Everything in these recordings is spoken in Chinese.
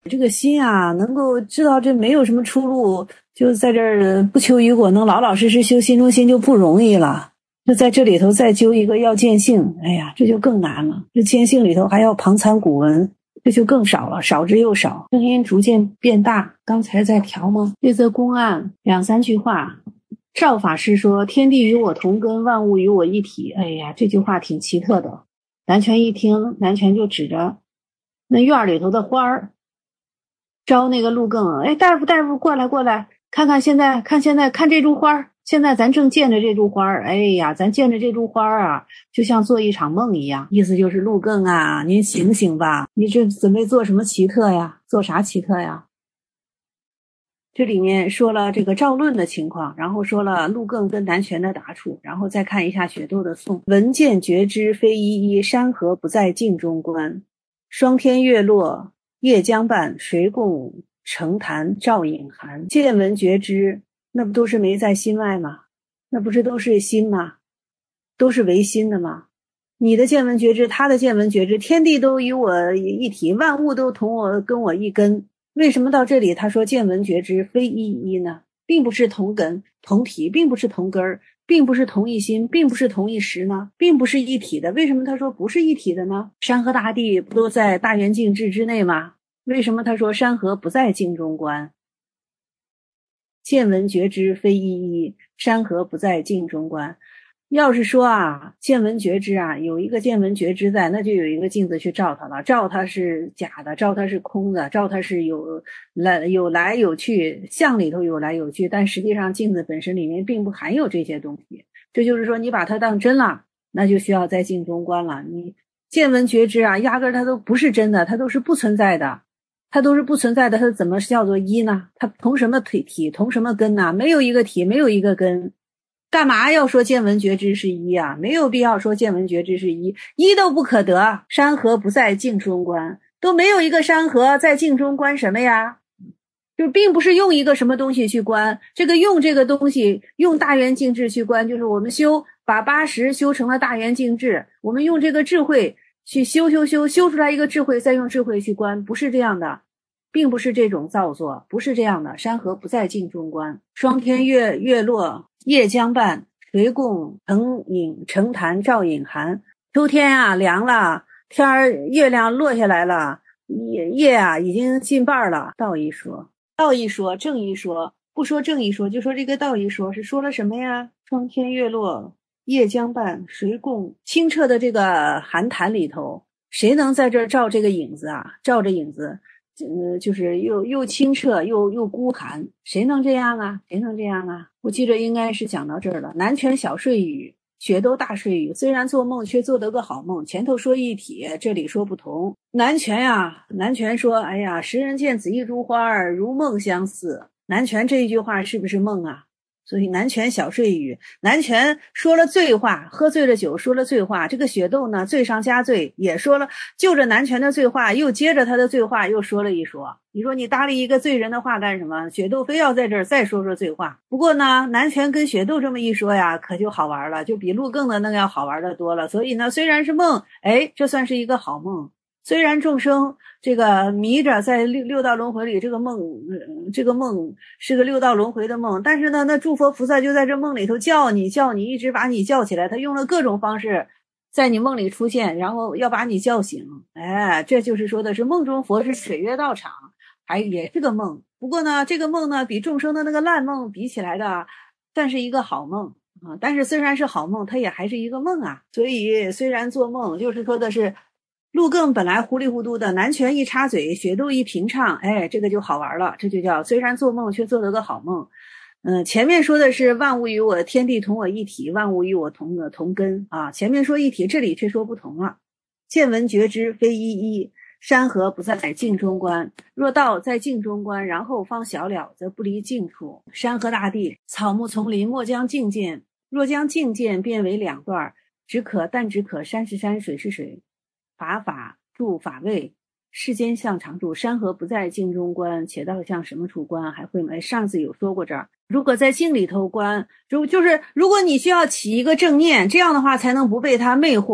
这个心啊，能够知道这没有什么出路，就在这儿不求于果，能老老实实修心中心就不容易了。就在这里头再揪一个要见性，哎呀，这就更难了。这见性里头还要旁参古文，这就更少了，少之又少，声音逐渐变大。刚才在调吗？这则公案2、3句话。赵法师说：“天地与我同根，万物与我一体。”哎呀，这句话挺奇特的。南拳一听，南拳就指着那院里头的花儿，招那个陆更：“哎，大夫，过来，看现在看这株花，现在咱正见着这株花，哎呀，咱见着这株花啊，就像做一场梦一样。”意思就是陆更啊，您醒醒吧，你这准备做什么奇特呀？做啥奇特呀？这里面说了这个赵论的情况，然后说了陆更跟南拳的答处，然后再看一下雪窦的颂：“闻见觉知非一一，山河不在镜中观。霜天月落夜将半，谁共澄潭照影寒。”见闻觉知，那不都是没在心外吗？那不是都是心吗？都是唯心的吗？你的见闻觉知，他的见闻觉知，天地都与我一体，万物都跟我一根。为什么到这里他说见闻觉知非一一呢？并不是同根同体，并不是同根儿，并不是同一心，并不是同一时呢，并不是一体的。为什么他说不是一体的呢？山河大地不都在大圆镜智之内吗？为什么他说山河不在镜中观？见闻觉知非一一，山河不在镜中观。要是说啊，见闻觉知啊，有一个见闻觉知在，那就有一个镜子去照它了。照它是假的，照它是空的，照它是有来有去，相里头有来有去，但实际上镜子本身里面并不含有这些东西。这就是说，你把它当真了，那就需要在镜中观了。你见闻觉知啊，压根它都不是真的，它都是不存在的。它都是不存在的，它怎么叫做一呢？它同什么体，同什么根呢？没有一个体，没有一个根。干嘛要说见闻觉知是一啊？没有必要说见闻觉知是一，一都不可得。山河不在镜中观，都没有一个山河在镜中观什么呀？就并不是用一个什么东西去观，用这个东西，用大圆镜智去观，就是我们把80修成了大圆镜智，我们用这个智慧去修出来一个智慧，再用智慧去观，不是这样的，并不是这种造作，不是这样的。山河不在镜中观，霜天月落夜将半，谁共澄潭照影寒。秋天啊，凉了，月亮落下来了，夜啊已经近半了。道一说，正一说，不说正一说，就说这个道一说是说了什么呀？霜天月落夜将半，谁共清澈的这个寒潭里头，谁能在这儿照这个影子啊？照着影子就是又清澈又孤寒，谁能这样啊？我记着应该是讲到这儿了。南拳小睡语，雪窦大睡语，虽然做梦却做得个好梦。前头说一体，这里说不同。南拳说：“哎呀，时人见此一株花，如梦相似。”南拳这一句话是不是梦啊？所以南拳小睡语，南拳说了醉话，喝醉了酒说了醉话。这个雪窦呢，罪上加罪，也说了，就着南拳的醉话，又接着他的醉话又说了一说。你说你搭理一个罪人的话干什么？雪窦非要在这儿再说醉话。不过呢，南拳跟雪窦这么一说呀，可就好玩了，就比陆更的那个要好玩的多了。所以呢，虽然是梦，哎，这算是一个好梦。虽然众生这个迷着在六道轮回里，这个梦是个六道轮回的梦，但是呢，那诸佛菩萨就在这梦里头叫你，一直把你叫起来，他用了各种方式在你梦里出现，然后要把你叫醒。哎，这就是说的是梦中佛是水月道场，也是个梦。不过呢，这个梦呢，比众生的那个烂梦比起来的，算是一个好梦啊。但是虽然是好梦，它也还是一个梦啊。所以虽然做梦，就是说的是陆更本来糊里糊涂的，南拳一插嘴，雪窦一平唱，哎，这个就好玩了。这就叫虽然做梦却做得个好梦。前面说的是万物与我，天地同我一体，万物与我同根啊。前面说一体，这里却说不同了。见闻觉知非一一，山河不在镜中观。若道在镜中观，然后方晓了，则不离镜处。山河大地，草木丛林，莫将镜见。若将镜见，变为两段，但只可山是山，水是水，法住法位，世间向常住。山河不在镜中观，且道向什么处观？还会没？上次有说过这儿。如果在镜里头观，就是如果你需要起一个正念，这样的话才能不被他魅惑。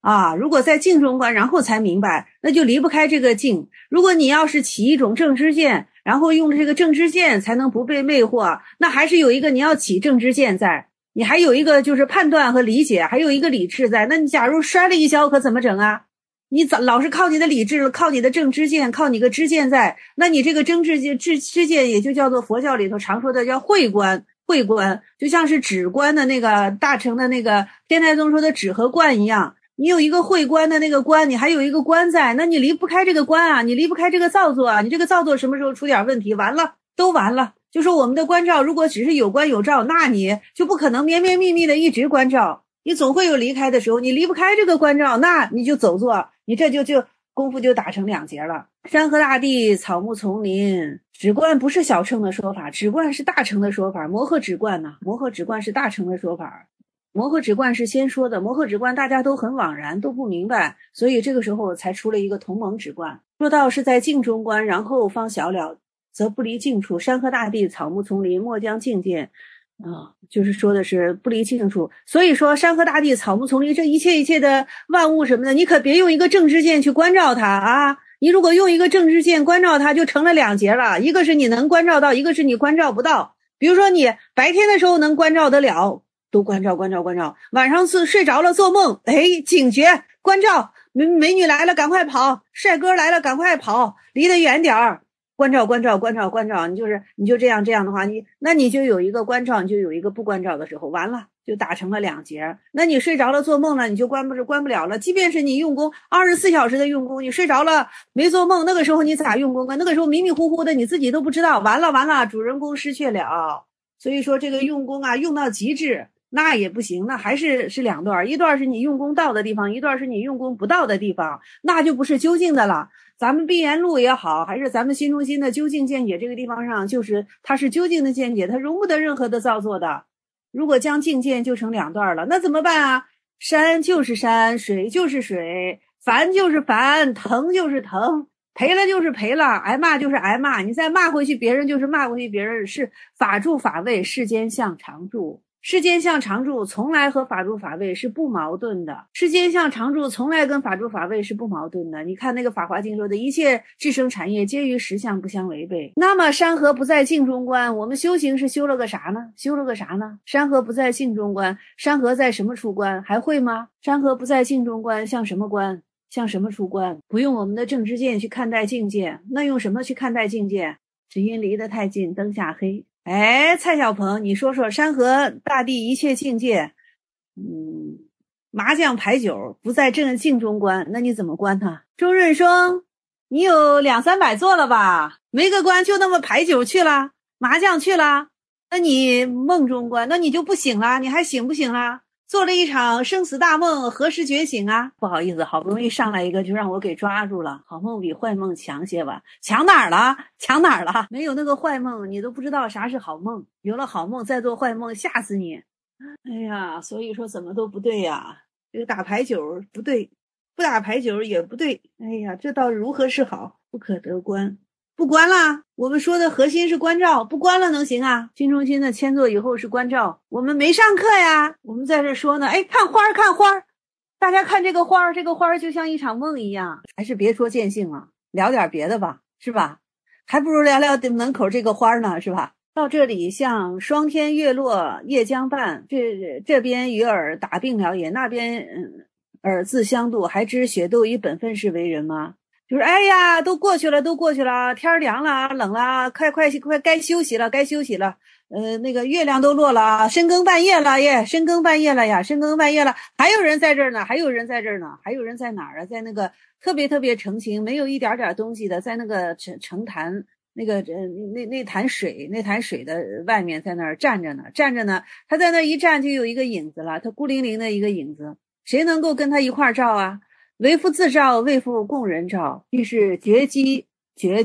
啊，如果在静中观，然后才明白，那就离不开这个静。如果你要是起一种正知见，然后用这个正知见才能不被魅惑，那还是有一个你要起正知见在，你还有一个就是判断和理解，还有一个理智在。那你假如摔了一跤，可怎么整啊？你老是靠你的理智，靠你的正知见，靠你个知见在，那你这个正知见也就叫做佛教里头常说的叫慧观。慧观就像是止观的那个大乘的那个天台宗说的止和观一样，你有一个慧观的那个观，你还有一个观在，那你离不开这个观啊，你离不开这个造作啊，你这个造作什么时候出点问题，完了都完了。就说我们的观照如果只是有观有照，那你就不可能绵绵密密的一直观照，你总会有离开的时候，你离不开这个观照，那你就走错，你这就功夫就打成两截了。山河大地，草木丛林，止观不是小乘的说法，止观是大乘的说法。摩诃止观呢，摩诃止观是大乘的说法。摩诃止观是先说的，摩诃止观大家都很惘然，都不明白，所以这个时候才出了一个同盟止观。说到是在静中观，然后方晓了，则不离静处。山河大地，草木丛林，莫将境见。就是说的是不离静处。所以说山河大地，草木丛林，这一切的万物什么的，你可别用一个正知见去关照它啊！你如果用一个正知见关照它，就成了两截了，一个是你能关照到，一个是你关照不到。比如说你白天的时候能关照得了，都关照，晚上睡着了做梦，警觉关照，美女来了赶快跑，帅哥来了赶快跑，离得远点儿，关照，你就这样的话，你就有一个关照，你就有一个不关照的时候，完了就打成了两截。那你睡着了做梦了，你就关不了了。即便是你用功24小时的用功，你睡着了没做梦，那个时候你咋用功啊？那个时候迷迷糊糊的，你自己都不知道，完了，主人公失去了。所以说这个用功啊，用到极致那也不行，那还是两段，一段是你用功到的地方，一段是你用功不到的地方，那就不是究竟的了。咱们碧岩路也好，还是咱们心中心的究竟见解，这个地方上就是它是究竟的见解，它容不得任何的造作的。如果将境界就成两段了，那怎么办啊？山就是山，水就是水，烦就是烦，疼就是疼，赔了就是赔了，挨骂就是挨骂，你再骂回去别人就是骂回去别人，是法住法位，世间相常住。世间相常住从来和法住法位是不矛盾的，世间相常住从来跟法住法位是不矛盾的。你看那个法华经说的一切智生产业皆与实相不相违背。那么山河不在境中观，我们修行是修了个啥呢？山河不在境中观，山河在什么处观？还会吗？山河不在境中观，向什么观？向什么处观？不用我们的正知见去看待境界，那用什么去看待境界？只因离得太近，灯下黑。蔡小鹏，你说说山河大地一切境界，麻将牌九不在正境中观，那你怎么观它？周润生，你有200-300座了吧？没个关就那么牌九去了，麻将去了，那你梦中观，那你就不醒了，你还醒不醒了？做了一场生死大梦，何时觉醒啊？不好意思，好不容易上来一个就让我给抓住了。好梦比坏梦强些吧？强哪儿了？没有那个坏梦，你都不知道啥是好梦。有了好梦再做坏梦，吓死你！哎呀，所以说怎么都不对呀。这个打牌九不对，不打牌九也不对。哎呀，这倒如何是好？不可得观。不关了，我们说的核心是关照，不关了能行啊？心中心的迁坐以后是关照，我们没上课呀，我们在这说呢。看花，大家看这个花，这个花就像一场梦一样，还是别说见性了，聊点别的吧，是吧？还不如聊聊门口这个花呢，是吧？到这里像霜天月落夜将半，这边与尔打并了也，那边尔自相度，还知雪窦以本分是为人吗？就是都过去了，天凉了，冷了，快该休息了。那个月亮都落了，深更半夜了呀，还有人在这儿呢，还有人在哪儿啊？在那个特别澄清，没有一点东西的，在那个城坛那个那潭水的外面，在那儿站着呢，他在那一站就有一个影子了，他孤零零的一个影子，谁能够跟他一块儿照啊？为复自照，为复共人照，必是绝机绝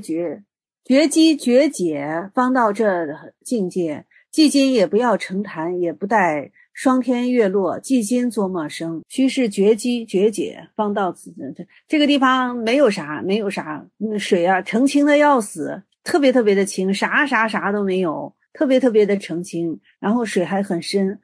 解，方到这境界。既今也不要成坛，也不待霜天月落，既今作莫生。须是绝机绝解，方到此。这个地方没有啥，水啊澄清的要死，特别的清，啥都没有，特别的澄清，然后水还很深。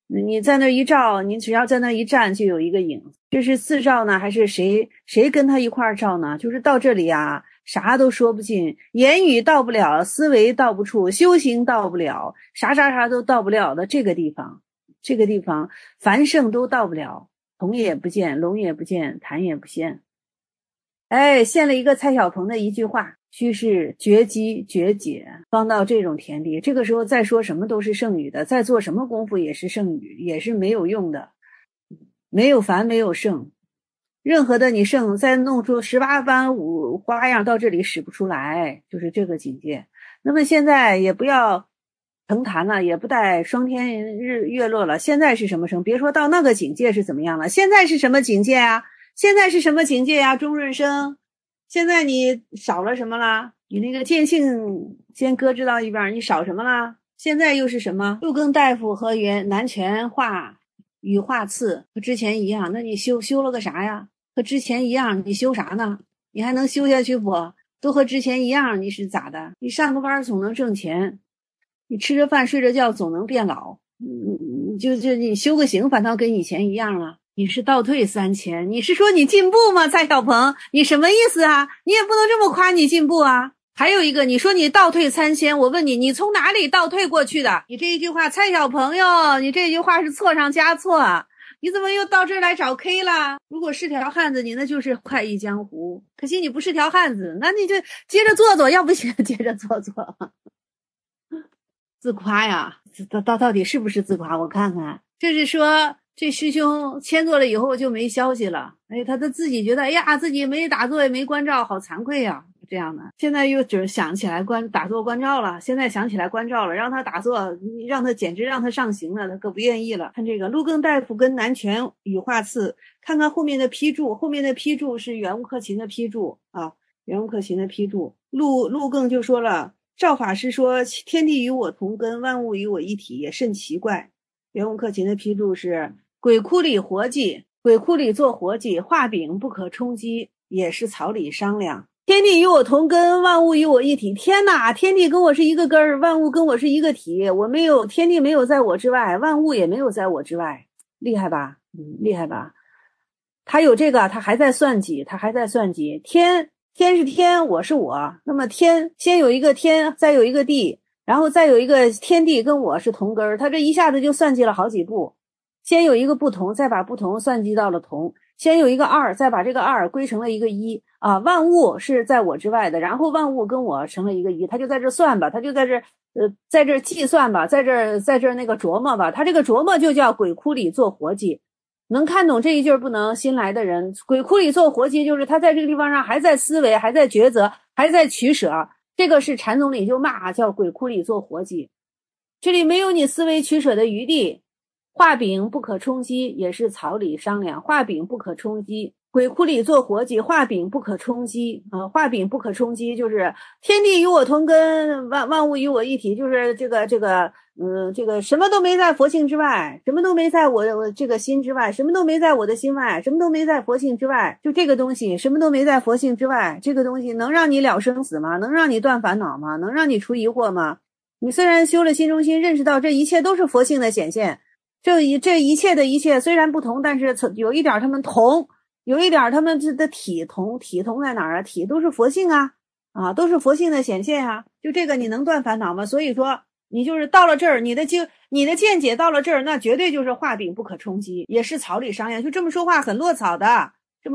你在那一照，你只要在那一站就有一个影子。这是自照呢，还是谁跟他一块照呢？就是到这里啊，啥都说不尽，言语到不了，思维到不处，修行到不了，啥都到不了的这个地方，凡圣都到不了，铜也不见，龙也不见，坛也不现。哎，现了一个蔡小鹏的一句话，须是绝机绝解，方到这种田地。这个时候再说什么都是剩余的，再做什么功夫也是剩余，也是没有用的，没有凡没有圣。任何的你圣再弄出18般武花样到这里使不出来，就是这个境界。那么现在也不要腾坛了，也不带双天日月落了，现在是什么生？别说到那个境界是怎么样了，现在是什么境界啊？现在是什么境界呀？钟润生，现在你少了什么了？你那个见性先搁置到一边，你少什么了？现在又是什么？陆更大夫和南拳画与画刺和之前一样，那你修了个啥呀？和之前一样，你修啥呢？你还能修下去不？都和之前一样，你是咋的？你上个班总能挣钱，你吃着饭睡着觉总能变老，你修个行，反倒跟以前一样了。你是倒退3000，你是说你进步吗？蔡小鹏，你什么意思啊？你也不能这么夸你进步啊。还有一个，你说你倒退3000，我问你，你从哪里倒退过去的？你这一句话，蔡小朋友，你这句话是错上加错，你怎么又到这儿来找 K 了？如果是条汉子，你那就是快意江湖。可惜你不是条汉子，那你就接着做，要不行接着做。自夸呀，到底是不是自夸？我看看，这是说这师兄签做了以后就没消息了。哎，他自己觉得，哎呀，自己没打坐也没关照，好惭愧呀，这样的。现在又只想起来打坐关照了，现在想起来关照了，让他打坐，简直让他上刑了，他可不愿意了。看这个陆更大夫跟南拳与画刺，看看后面的批注，后面的批注是袁悟克勤的批注啊，袁悟克勤的批注。陆更就说了，赵法师说天地与我同根，万物与我一体，也甚奇怪。袁悟克勤的批注是鬼窟里活计，鬼窟里做活计，画饼不可充饥，也是草里商量。天地与我同根，万物与我一体。天哪，天地跟我是一个根儿，万物跟我是一个体，天地没有在我之外，万物也没有在我之外。厉害吧？厉害吧？他有这个，他还在算计，天是天，我是我。那么天先有一个天，再有一个地，然后再有一个天地跟我是同根儿，他这一下子就算计了好几步。先有一个不同，再把不同算计到了同，先有一个二，再把这个二归成了一个一啊，万物是在我之外的，然后万物跟我成了一个一，他就在这算吧，他就在这计算吧，在这那个琢磨吧，他这个琢磨就叫鬼窟里做活计。能看懂这一句不能新来的人，鬼窟里做活计就是他在这个地方上还在思维，还在抉择，还在取舍，这个是禅宗里就骂叫鬼窟里做活计，这里没有你思维取舍的余地。画饼不可充饥，也是草里商量，画饼不可充饥，鬼窟里做活计，画饼不可充饥画饼不可充饥就是天地与我同根，万物与我一体，就是这个什么都没在佛性之外，什么都没在我这个心之外，什么都没在我的心外，什么都没在佛性之外，就这个东西什么都没在佛性之外，这个东西能让你了生死吗？能让你断烦恼吗？能让你除疑惑吗？你虽然修了心中心，认识到这一切都是佛性的显现，这一切的一切虽然不同，但是有一点他们同，有一点他们的体同在哪儿啊？体都是佛性啊，都是佛性的显现啊。就这个你能断烦恼吗？所以说你就是到了这儿，你的见解到了这儿，那绝对就是画饼不可充饥，也是草里商量。就这么说话很落草的，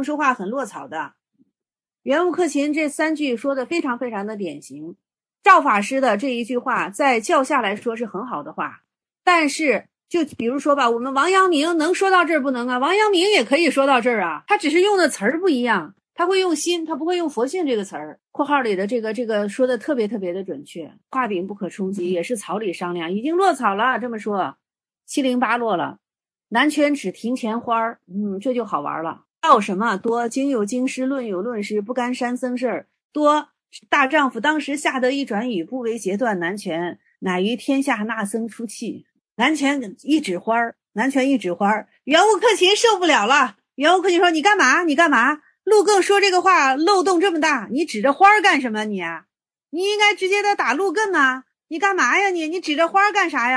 袁悟克勤这3句说的非常非常的典型。赵法师的这一句话在教下来说是很好的话，但是就比如说吧，我们王阳明能说到这儿不能啊？王阳明也可以说到这儿啊，他只是用的词儿不一样，他会用心，他不会用佛性这个词儿。括号里的这个说的特别特别的准确，画饼不可充饥，也是草里商量，已经落草了，这么说708落了。南拳只庭前花这就好玩了。道什么多，经有经师，论有论师，不干山僧事儿多。大丈夫当时吓得一转语，不为截断南拳，乃于天下纳僧出气。南拳一指花，袁悟克勤受不了了。袁悟克勤说：“你干嘛？陆更说这个话漏洞这么大，你指着花干什么你应该直接的打陆更啊！你干嘛呀你指着花干啥呀？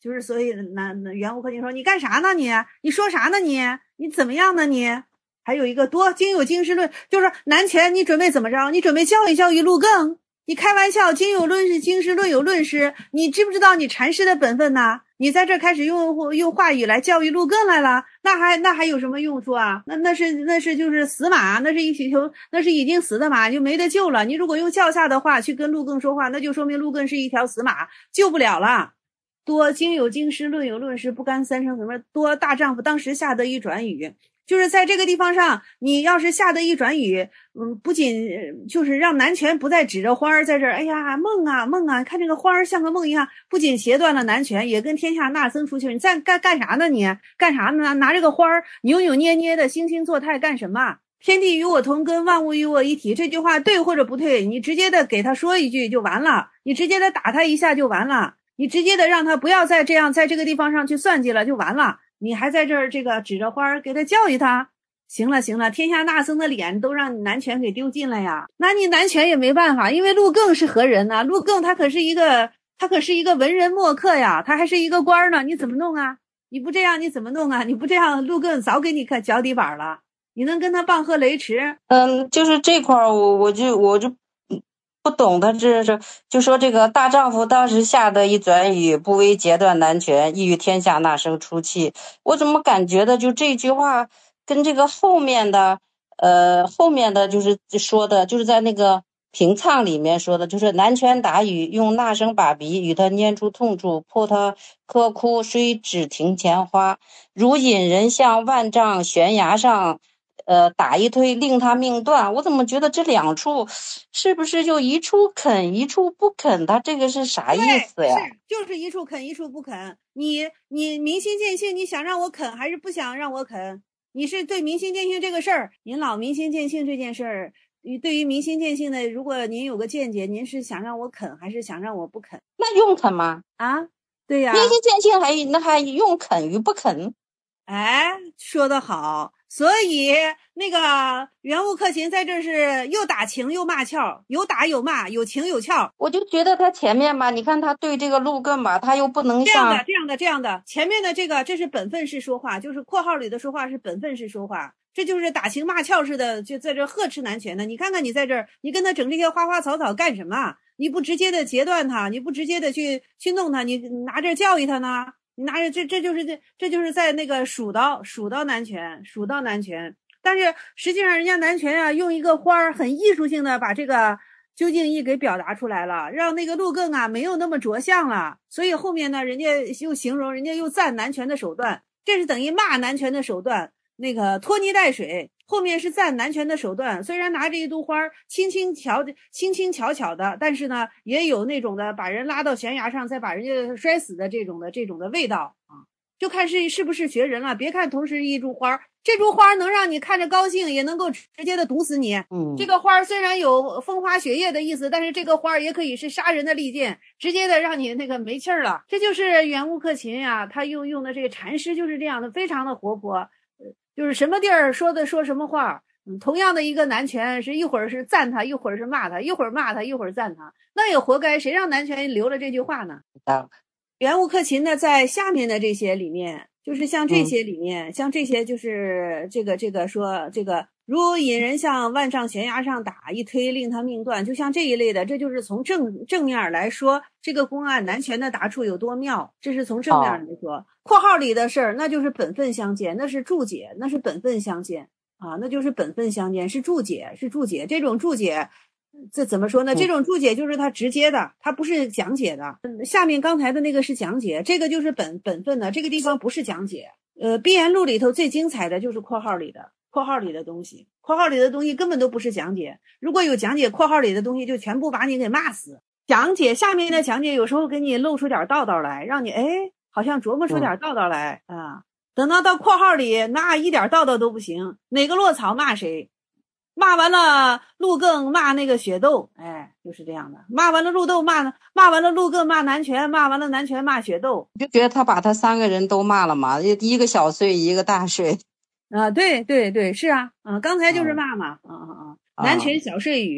就是所以袁无克勤说你干啥呢你说啥呢你怎么样呢你？还有一个多经有经世论，就是南拳你准备怎么着？你准备教育教育陆更？你开玩笑，经有论是经师，论有论师，你知不知道你禅师的本分呢？你在这开始用话语来教育陆更来了，那还有什么用处啊？那是就是死马，那是已经死的马，就没得救了。你如果用教下的话去跟陆更说话，那就说明陆更是一条死马，救不了了。多经有经师，论有论师，不干三生什么多大丈夫当时下得一转语。就是在这个地方上，你要是下得一转语，不仅就是让南拳不再指着花儿在这儿，哎呀梦啊梦啊，看这个花儿像个梦一样，不仅截断了南拳，也跟天下纳僧出去。你在干啥呢你？干啥呢？拿这个花儿扭扭捏捏的惺惺作态干什么？天地与我同根，万物与我一体，这句话对或者不对，你直接的给他说一句就完了，你直接的打他一下就完了，你直接的让他不要再这样在这个地方上去算计了就完了。你还在这儿这个指着花给他教育他，行了，天下纳僧的脸都让你南拳给丢尽了呀。那你南拳也没办法，因为陆更是何人呢？陆更他可是一个文人墨客呀，他还是一个官呢，你怎么弄啊？你不这样你怎么弄啊？你不这样，陆更早给你看脚底板了，你能跟他棒喝雷池？ 就是这块我就不懂的，这是就说这个大丈夫当时下的一转语，不为截断南拳，亦与天下纳声出气。我怎么感觉的就这句话跟这个后面的就是说的，就是在那个平唱里面说的，就是南拳打语，用纳声把鼻与他拈出痛处，迫他磕哭，虽只庭前花，如引人向万丈悬崖上。打一推令他命断，我怎么觉得这两处是不是就一处肯一处不肯？他这个是啥意思呀？ 是就是一处肯一处不肯。你明心见性，你想让我肯还是不想让我肯？你是对明心见性这个事儿，您老明心见性这件事儿，对于明心见性的，如果您有个见解，您是想让我肯还是想让我不肯？ 那用肯吗？ 啊，对呀， 明心见性还用肯与不肯？ 哎，说得好。所以那个袁无克勤在这是又打情又骂俏，有打有骂，有情有俏。 我就觉得他前面吧，你看他对这个陆更吧，他又不能像这样的，前面的这是本分式说话，就是括号里的说话是本分式说话，这就是打情骂俏似的，就在这呵斥南拳的。你看看你在这儿，你跟他整这些花花草草干什么？你不直接的截断他，你不直接的去弄他，你拿着教育他呢？你拿着这就是在那个数到南拳。但是实际上人家南拳啊，用一个花很艺术性的把这个究竟意给表达出来了，让那个陆更啊没有那么着相了。所以后面呢，人家又形容，人家又赞南拳的手段，这是等于骂南拳的手段，那个拖泥带水。后面是赞南拳的手段，虽然拿着一朵花轻轻巧巧的，但是呢，也有那种的把人拉到悬崖上，再把人家摔死的这种的味道啊。就看是不是学人了。别看同时一株花，这株花能让你看着高兴，也能够直接的毒死你。这个花虽然有风花雪月的意思，但是这个花也可以是杀人的利剑，直接的让你那个没气儿了。这就是袁无克勤啊，他用的这个禅师就是这样的，非常的活泼。就是什么地儿说什么话，同样的一个南拳，是一会儿是赞他，一会儿是骂他，一会儿骂他，一会儿赞他，那也活该，谁让南拳留了这句话呢？袁无克勤呢，在下面的这些里面，就是像这些里面，像这些就是这个说这个如引人向万丈悬崖上打，一推令他命断，就像这一类的，这就是从正面来说这个公案南拳的答处有多妙，这是从正面来说。括号里的事儿，那就是本分相见，那是注解，那是本分相见啊，那就是本分相见，是注解。这种注解，这怎么说呢？这种注解就是它直接的，它不是讲解的。下面刚才的那个是讲解，这个就是本分的，这个地方不是讲解。闭言录里头最精彩的就是括号里的东西，括号里的东西根本都不是讲解。如果有讲解，括号里的东西就全部把你给骂死。讲解下面的讲解有时候给你露出点道道来，让你好像琢磨出点道道来啊。等到括号里，那一点道道都不行，哪个落草骂谁，骂完了陆更骂那个雪窦，就是这样的。骂完了陆窦骂完了陆更骂南拳，骂完了南拳骂雪窦。 就觉得他把他三个人都骂了嘛，一个小睡一个大睡啊，对，是啊，刚才就是骂嘛，南拳小睡语，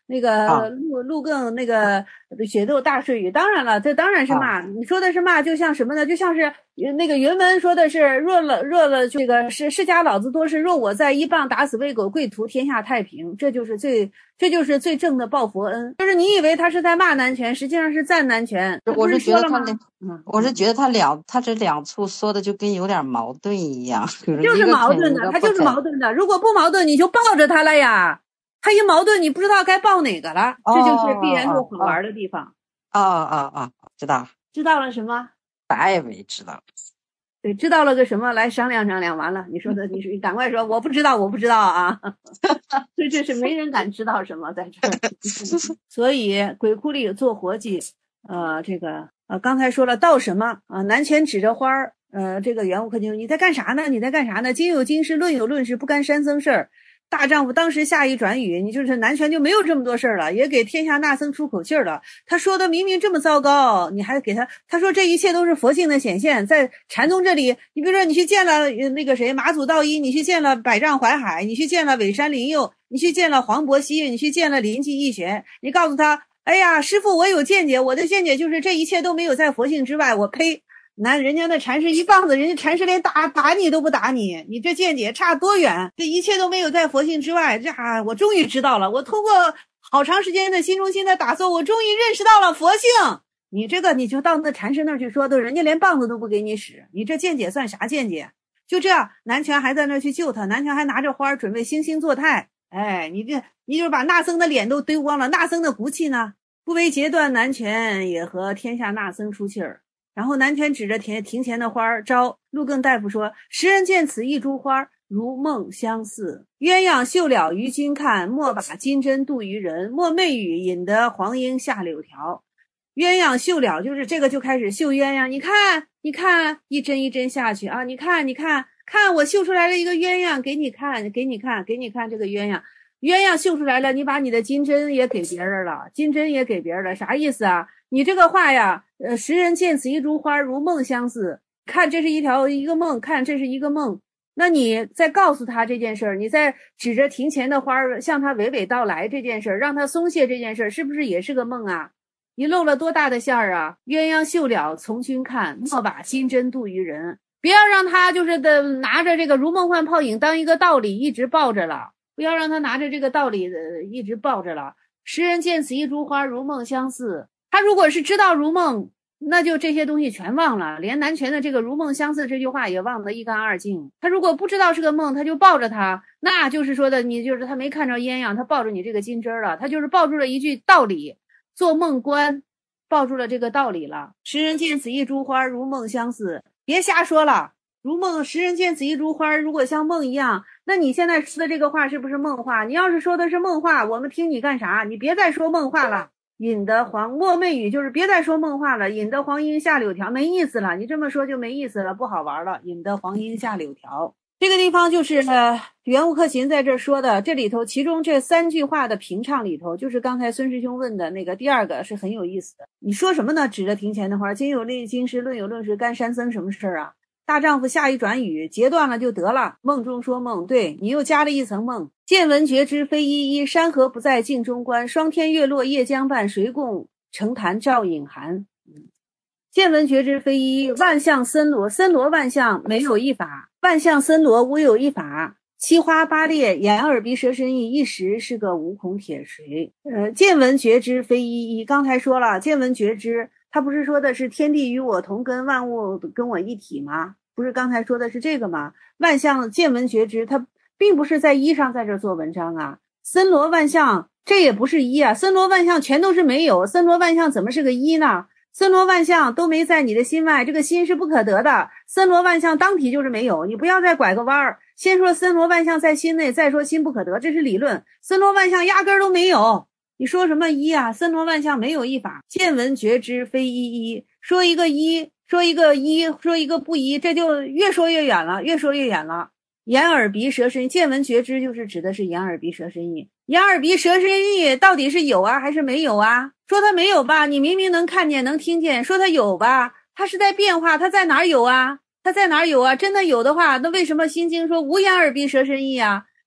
那个啊陆更那个血斗大睡语，当然了，这当然是骂。你说的是骂，就像什么呢？就像是那个原文说的是若了这个是释迦老子多事，若我在一棒打死喂狗，跪图天下太平。这就是最正的报佛恩。就是你以为他是在骂男权，实际上是赞男权。 我是觉得他这两处说的就跟有点矛盾一样， 就是矛盾的，他就是矛盾的。如果不矛盾，你就抱着他了呀。他一矛盾，你不知道该抱哪个了，这就是必然路好玩的地方。 知道了什么？ 啥也没知道。 对，知道了个什么？来商量商量。完了，你赶快说，我不知道啊。所以这是没人敢知道什么在这儿。所以鬼窟里做活计，刚才说了道什么啊？南拳指着花儿，这个袁悟克就你在干啥呢？今有今事，论有论事，不干山僧事儿。大丈夫当时下一转语，你就是南拳就没有这么多事儿了，也给天下那僧出口气儿了。他说的明明这么糟糕，你还给他说这一切都是佛性的显现，在禅宗这里，你比如说你去见了那个谁马祖道一，你去见了百丈怀海，你去见了尾山灵佑，你去见了黄伯希，你去见了临济义玄，你告诉他，哎呀，师父，我有见解，我的见解就是这一切都没有在佛性之外。我呸！人家那禅师一棒子，人家禅师连打你都不打你，你这见解差多远？这一切都没有在佛性之外。我终于知道了，我通过好长时间的心中心的打坐，我终于认识到了佛性。你这个你就到那禅师那儿去说，人家连棒子都不给你使，你这见解算啥见解？就这样，南拳还在那儿去救他，南拳还拿着花准备惺惺作态。哎，你就是把那僧的脸都丢光了，那僧的骨气呢？不为截断南拳，也和天下那僧出气儿。然后南拳指着庭前的花招陆更大夫说，时人见此一株花，如梦相似。鸳鸯绣了于君看，莫把金针渡于人。莫媚语引得黄莺下柳条。鸳鸯绣了就是这个就开始绣鸳鸯，你看一针一针下去啊，你看我绣出来了一个鸳鸯给你看这个鸳鸯绣出来了，你把你的金针也给别人了，啥意思啊？你这个话呀，时人见此一株花，如梦相似。看这是一个梦，看这是一个梦。那你再告诉他这件事儿，你再指着庭前的花向他娓娓道来这件事儿，让他松懈这件事儿，是不是也是个梦啊？你露了多大的馅儿啊？鸳鸯绣了从君看，莫把金针渡于人。不要让他就是拿着这个如梦幻泡影当一个道理一直抱着了，不要让他拿着这个道理一直抱着了。时人见此一株花，如梦相似。他如果是知道如梦，那就这些东西全忘了，连南拳的这个如梦相似这句话也忘得一干二净。他如果不知道是个梦，他就抱着他，那就是说的你就是他没看着鸳鸯，他抱着你这个金针了，他就是抱住了一句道理，做梦观，抱住了这个道理了。时人见此一株花，如梦相似。别瞎说了，如梦，时人见此一株花，如果像梦一样，那你现在说的这个话是不是梦话？你要是说的是梦话，我们听你干啥？你别再说梦话了。引得莫媚语就是别再说梦话了，引得黄莺下柳条，没意思了，你这么说就没意思了，不好玩了。引得黄莺下柳条，这个地方就是袁悟克勤在这说的，这里头其中这3句话的评唱里头，就是刚才孙师兄问的那个第2个是很有意思的。你说什么呢？指着庭前的花，今有今事，论有论事，干山僧什么事儿啊？大丈夫下一转语，截断了就得了。梦中说梦，对，你又加了一层梦。见闻觉知非一一，山河不在镜中观。双天月落夜将半，谁共澄潭照影寒。见闻觉知非一一，万象森罗，森罗万象没有一法，万象森罗无有一法。七花八裂，眼耳鼻舌身意，一时是个无孔铁锤。见闻觉知非一一，刚才说了，见闻觉知，他不是说的是天地与我同根，万物跟我一体吗？不是刚才说的是这个吗？万象见闻觉知，它并不是在一上在这做文章啊。森罗万象，这也不是一啊，森罗万象全都是没有，森罗万象怎么是个一呢？森罗万象都没在你的心外，这个心是不可得的。森罗万象当体就是没有，你不要再拐个弯儿，先说森罗万象在心内，再说心不可得，这是理论。森罗万象压根儿都没有，你说什么一啊？森罗万象没有一法，见闻觉知非一一，说一个一，说一个一，说一个不一，这就越说越远了，越说越远了。眼耳鼻舌身，见闻觉知就是指的是眼耳鼻舌身意。眼耳鼻舌身意到底是有啊还是没有啊？说它没有吧，你明明能看见能听见，说它有吧，它是在变化，它在哪儿有啊？它在哪儿有啊？真的有的话，那为什么心经说无眼耳鼻舌身意啊？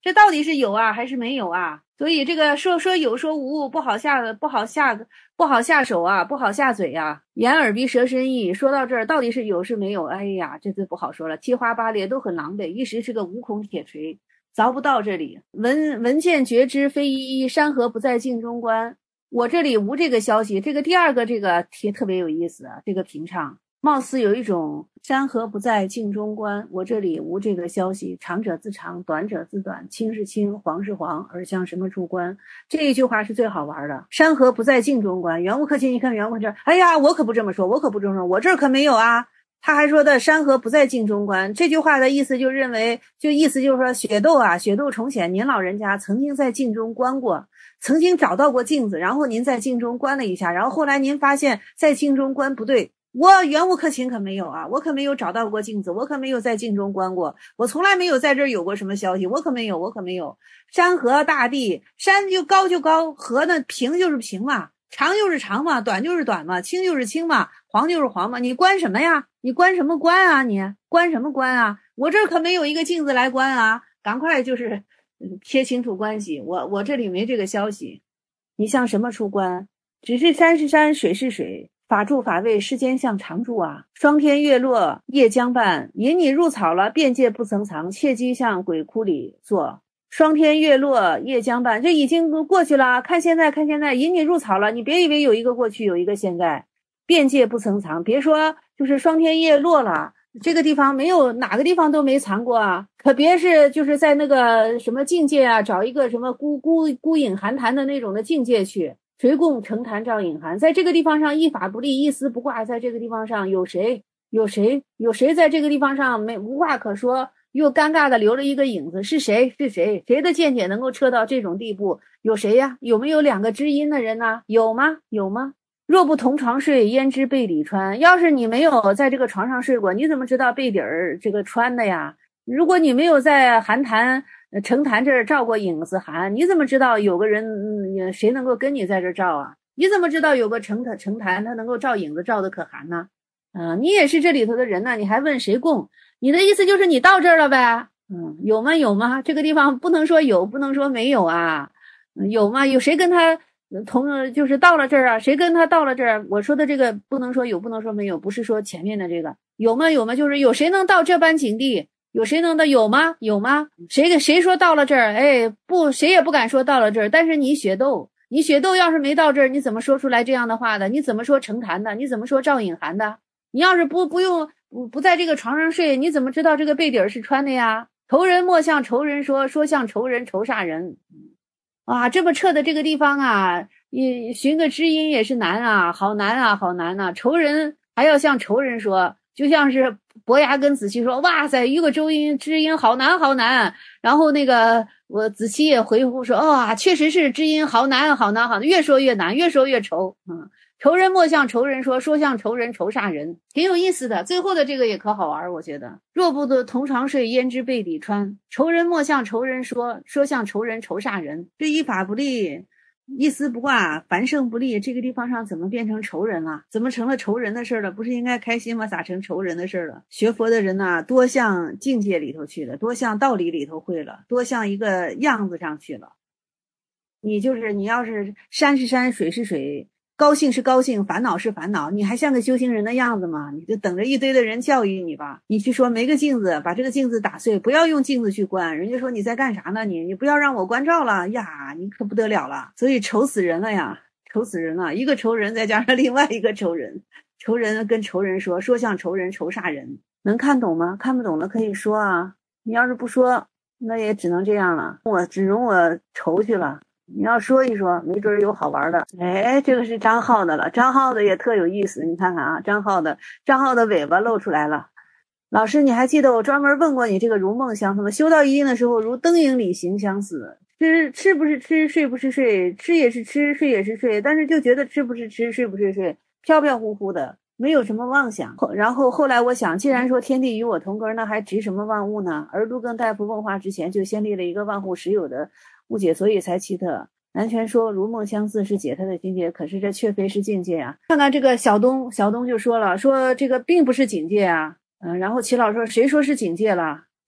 这到底是有啊还是没有啊？所以这个说有说无不好下手啊，不好下嘴啊，眼耳鼻舌身意。说到这儿，到底是有是没有？哎呀，这就不好说了，七花八裂都很狼狈，一时是个无孔铁锤，凿不到这里。闻见觉知非一一，山河不在镜中观。我这里无这个消息。这个第二个这个题特别有意思啊，这个平唱貌似有一种山河不在镜中观，我这里无这个消息，长者自长，短者自短，青是青，黄是黄，而向什么处观？这一句话是最好玩的。山河不在镜中观，圆物克亲，你看圆物这儿，哎呀，我可不这么说，我可不这么说，我这儿可没有啊。他还说的山河不在镜中观，这句话的意思就认为，意思就是说雪窦啊，雪窦重显，您老人家曾经在镜中观过，曾经找到过镜子，然后您在镜中观了一下，然后后来您发现在镜中观不对。我圆物克勤可没有啊，我可没有找到过镜子，我可没有在镜中观过，我从来没有在这儿有过什么消息，我可没有。山河大地，山就高就高，河呢平就是平嘛，长就是长嘛，短就是短嘛，青就是青嘛，黄就是黄嘛，你观什么呀？你观什么观啊？你观什么观啊？我这儿可没有一个镜子来观啊，赶快就是切清楚关系，我这里没这个消息。你向什么处观？只是山是山，水是水，法住法位，世间向常住啊。霜天月落夜将半，引你入草了，边界不曾藏，切机向鬼窟里坐。霜天月落夜将半，这已经过去了，看现在，引你入草了，你别以为有一个过去有一个现在，边界不曾藏，别说就是霜天夜落了，这个地方没有哪个地方都没藏过啊，可别是就是在那个什么境界啊，找一个什么孤影寒潭的那种的境界去，垂共成潭照影寒，在这个地方上一法不立，一丝不挂，在这个地方上有谁在这个地方上无话可说，又尴尬的留了一个影子，是谁的见解能够彻到这种地步？有谁呀？有没有两个知音的人呢？有吗？若不同床睡，焉知背底穿？要是你没有在这个床上睡过，你怎么知道背底儿这个穿的呀？如果你没有在寒潭成潭这儿照过影子寒，你怎么知道有个人谁能够跟你在这儿照啊？你怎么知道有个成潭他能够照影子照的可寒呢？你也是这里头的人呢，你还问谁供？你的意思就是你到这儿了呗？有吗？这个地方不能说有，不能说没有啊。有吗？有谁跟他就是到了这儿啊？谁跟他到了这儿？我说的这个不能说有，不能说没有，不是说前面的这个有吗？就是有谁能到这般境地？有谁能到？有吗？谁说到了这儿？哎，不，谁也不敢说到了这儿。但是你雪窦要是没到这儿，你怎么说出来这样的话的？你怎么说成坛的？你怎么说赵隐寒的？你要是不在这个床上睡，你怎么知道这个背底是穿的呀？仇人莫向仇人说，说向仇人仇煞人。啊，这么撤的这个地方啊，你寻个知音也是难啊，好难啊！仇人还要向仇人说，就像是伯牙跟子期说，哇塞，一个知音好难。然后那个子期也回复说，确实是知音好难，越说越难，越说越愁。仇人莫向仇人说，说向仇人仇煞人，挺有意思的。最后的这个也可好玩，我觉得。若不得同床睡，焉知背底穿？仇人莫向仇人说，说向仇人仇煞人。这一法不立，一丝不挂，凡圣不立，这个地方上怎么变成仇人了？怎么成了仇人的事了？不是应该开心吗？咋成仇人的事了？学佛的人呢，多向境界里头去了，多向道理里头会了，多向一个样子上去了。你要是山是山，水是水，高兴是高兴，烦恼是烦恼，你还像个修行人的样子吗？你就等着一堆的人教育你吧。你去说没个镜子，把这个镜子打碎，不要用镜子去观。人家说你在干啥呢？你不要让我关照了呀，你可不得了了。所以愁死人了呀，愁死人了。一个仇人再加上另外一个仇人，仇人跟仇人说，说向仇人仇煞人。能看懂吗？看不懂的可以说啊，你要是不说，那也只能这样了，我只容我愁去了。你要说一说，没准有好玩的。哎，这个是张浩的了，张浩的也特有意思。你看看啊，张浩的尾巴露出来了。老师，你还记得我专门问过你这个如梦相似吗？修到一定的时候，如灯影里形相似。吃不是吃，睡不是睡，吃也是吃，睡也是睡，但是就觉得吃不是吃，睡不是睡，飘飘忽忽的，没有什么妄想。然后后来我想，既然说天地与我同根，那还值什么万物呢？而陆更大夫问话之前，就先立了一个万物实有的误解，所以才奇特。南拳说如梦相似是解他的境界，可是这却非是境界啊。看看这个小东就说了，说这个并不是境界啊。然后齐老说谁说是境界了？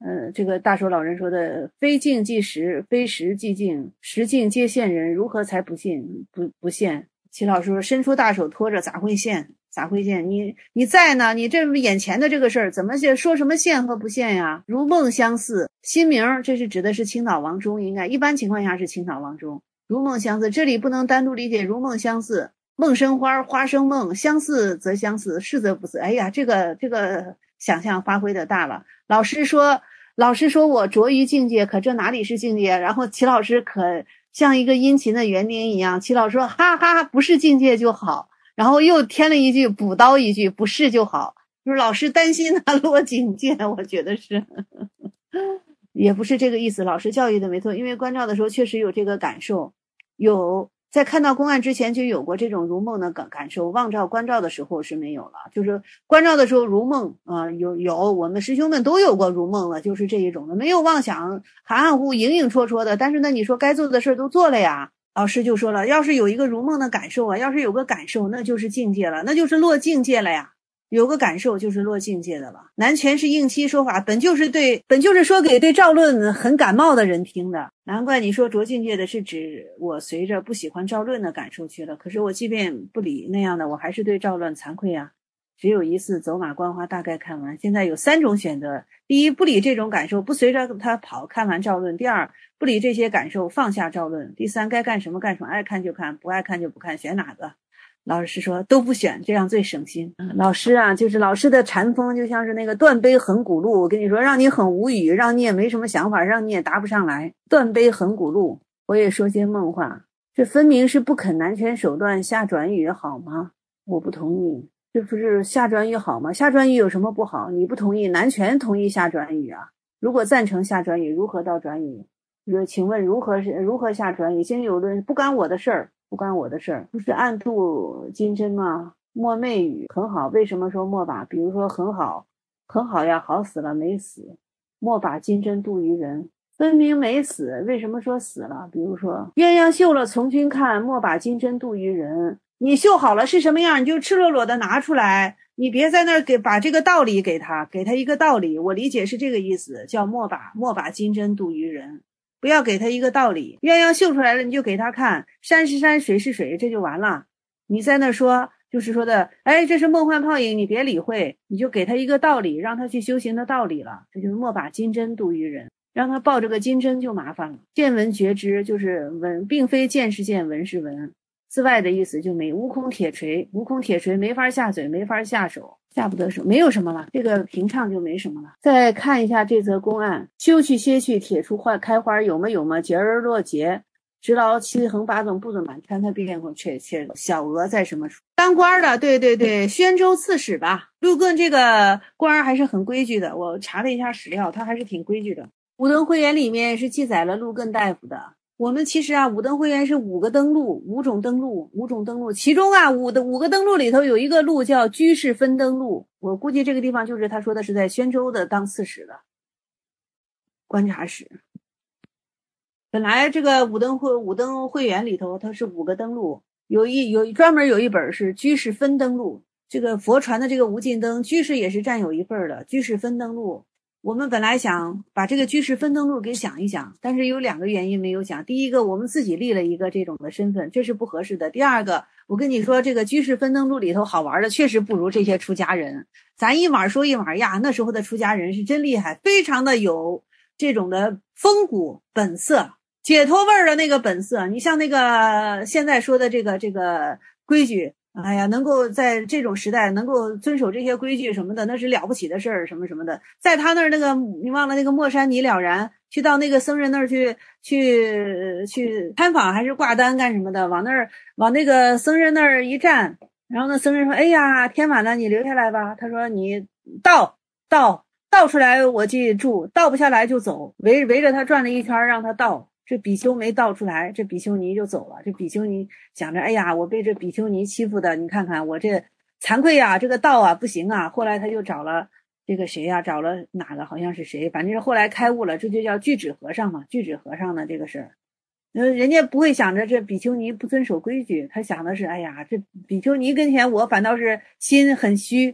这个大手老人说的非静即实，非实即静，实静皆现人，如何才不信不现？齐老师说伸出大手托着咋会现？咋会现？你在呢？你这眼前的这个事儿怎么说什么现和不现呀？如梦相似，新名这是指的是青岛王忠，应该一般情况下是青岛王忠。如梦相似，这里不能单独理解如梦相似，梦生花，花生梦，相似则相似，似则不似。哎呀，这个想象发挥的大了。老师说我着于境界，可这哪里是境界？然后齐老师可像一个殷勤的园丁一样，齐老师说哈哈，不是境界就好。然后又添了一句，补刀一句，不是就好。就是老师担心他落境界，我觉得是也不是这个意思。老师教育的没错，因为关照的时候确实有这个感受，有在看到公案之前就有过这种如梦的感受，望照关照的时候是没有了。就是关照的时候如梦有我们师兄们都有过如梦了，就是这一种的，没有妄想，含含糊影影绰绰的。但是呢，你说该做的事都做了呀。老师就说了，要是有一个如梦的感受啊，要是有个感受，那就是境界了，那就是落境界了呀。有个感受就是落境界的了。南拳是应期说法，本就是说给对赵论很感冒的人听的。难怪你说着境界的是指我随着不喜欢赵论的感受去了，可是我即便不理那样的，我还是对赵论惭愧啊。只有一次走马观花大概看完，现在有3种选择：第一，不理这种感受，不随着他跑，看完赵论；第二，不理这些感受，放下赵论；第三，该干什么干什么，爱看就看，不爱看就不看，选哪个？老师说都不选，这样最省心。老师啊，就是老师的禅风就像是那个断碑横古路，我跟你说，让你很无语，让你也没什么想法，让你也答不上来。断碑横古路，我也说些梦话，这分明是不肯南拳手段下转语好吗？我不同意。这不是下转语好吗？下转语有什么不好？你不同意，南拳同意下转语啊。如果赞成下转语，如何到转语？请问如何下转语？经有论，不干我的事儿，不干我的事儿。不是暗度金针吗？莫媚语很好，为什么说莫把？比如说很好，很好呀，好死了没死。莫把金针度于人，分明没死，为什么说死了？比如说鸳鸯绣了从军看，莫把金针度于人。你绣好了是什么样，你就赤裸裸的拿出来，你别在那儿把这个道理给他一个道理。我理解是这个意思，叫莫把金针度于人，不要给他一个道理。鸳鸯绣出来了，你就给他看，山是山，水是水，这就完了。你在那说，就是说的，哎，这是梦幻泡影，你别理会，你就给他一个道理，让他去修行的道理了。这就是莫把金针度于人，让他抱这个金针就麻烦了。见闻觉知就是闻，并非见是见，闻是闻。自外的意思就没无空铁锤，无空铁锤没法下嘴，没法下手，下不得手，没有什么了，这个平畅就没什么了。再看一下这则公案，休去歇去，铁出开花，有么节而落节，直劳七横八纵不准满，看他变过确小额在什么处？当官的，对，宣州刺史吧。陆艮这个官还是很规矩的，我查了一下史料，他还是挺规矩的。武登会员里面是记载了陆艮大夫的。我们其实啊，武登会员是5种登录，其中啊五个登录里头有一个录叫居士分登录，我估计这个地方就是他说的是在宣州的当刺史的观察使。本来这个武登会员里头它是5个登录，专门有一本是居士分登录，这个佛传的这个无尽灯，居士也是占有一份的，居士分登录。我们本来想把这个居士分登录给讲一讲，但是有2个原因没有讲。第一个，我们自己立了一个这种的身份，这是不合适的。第二个，我跟你说，这个居士分登录里头好玩的确实不如这些出家人。咱一码说一码呀，那时候的出家人是真厉害，非常的有这种的风骨本色，解脱味儿的那个本色。你像那个现在说的这个规矩，哎呀，能够在这种时代能够遵守这些规矩什么的，那是了不起的事儿，什么什么的。在他那儿那个，你忘了那个莫山你了然，去到那个僧人那儿去参访还是挂单干什么的，往那个僧人那儿一站，然后那僧人说：“哎呀，天晚了，你留下来吧。”他说：“你倒出来我记住，倒不下来就走。”围着他转了一圈，让他倒。这比丘没倒出来，这比丘尼就走了。这比丘尼想着，哎呀，我被这比丘尼欺负的，你看看我这惭愧呀，这个道啊不行啊。后来他就找了这个谁呀，找了哪个好像是谁，反正是后来开悟了，这就叫巨指和尚嘛。巨指和尚的这个事儿，人家不会想着这比丘尼不遵守规矩，他想的是，哎呀，这比丘尼跟前我反倒是心很虚，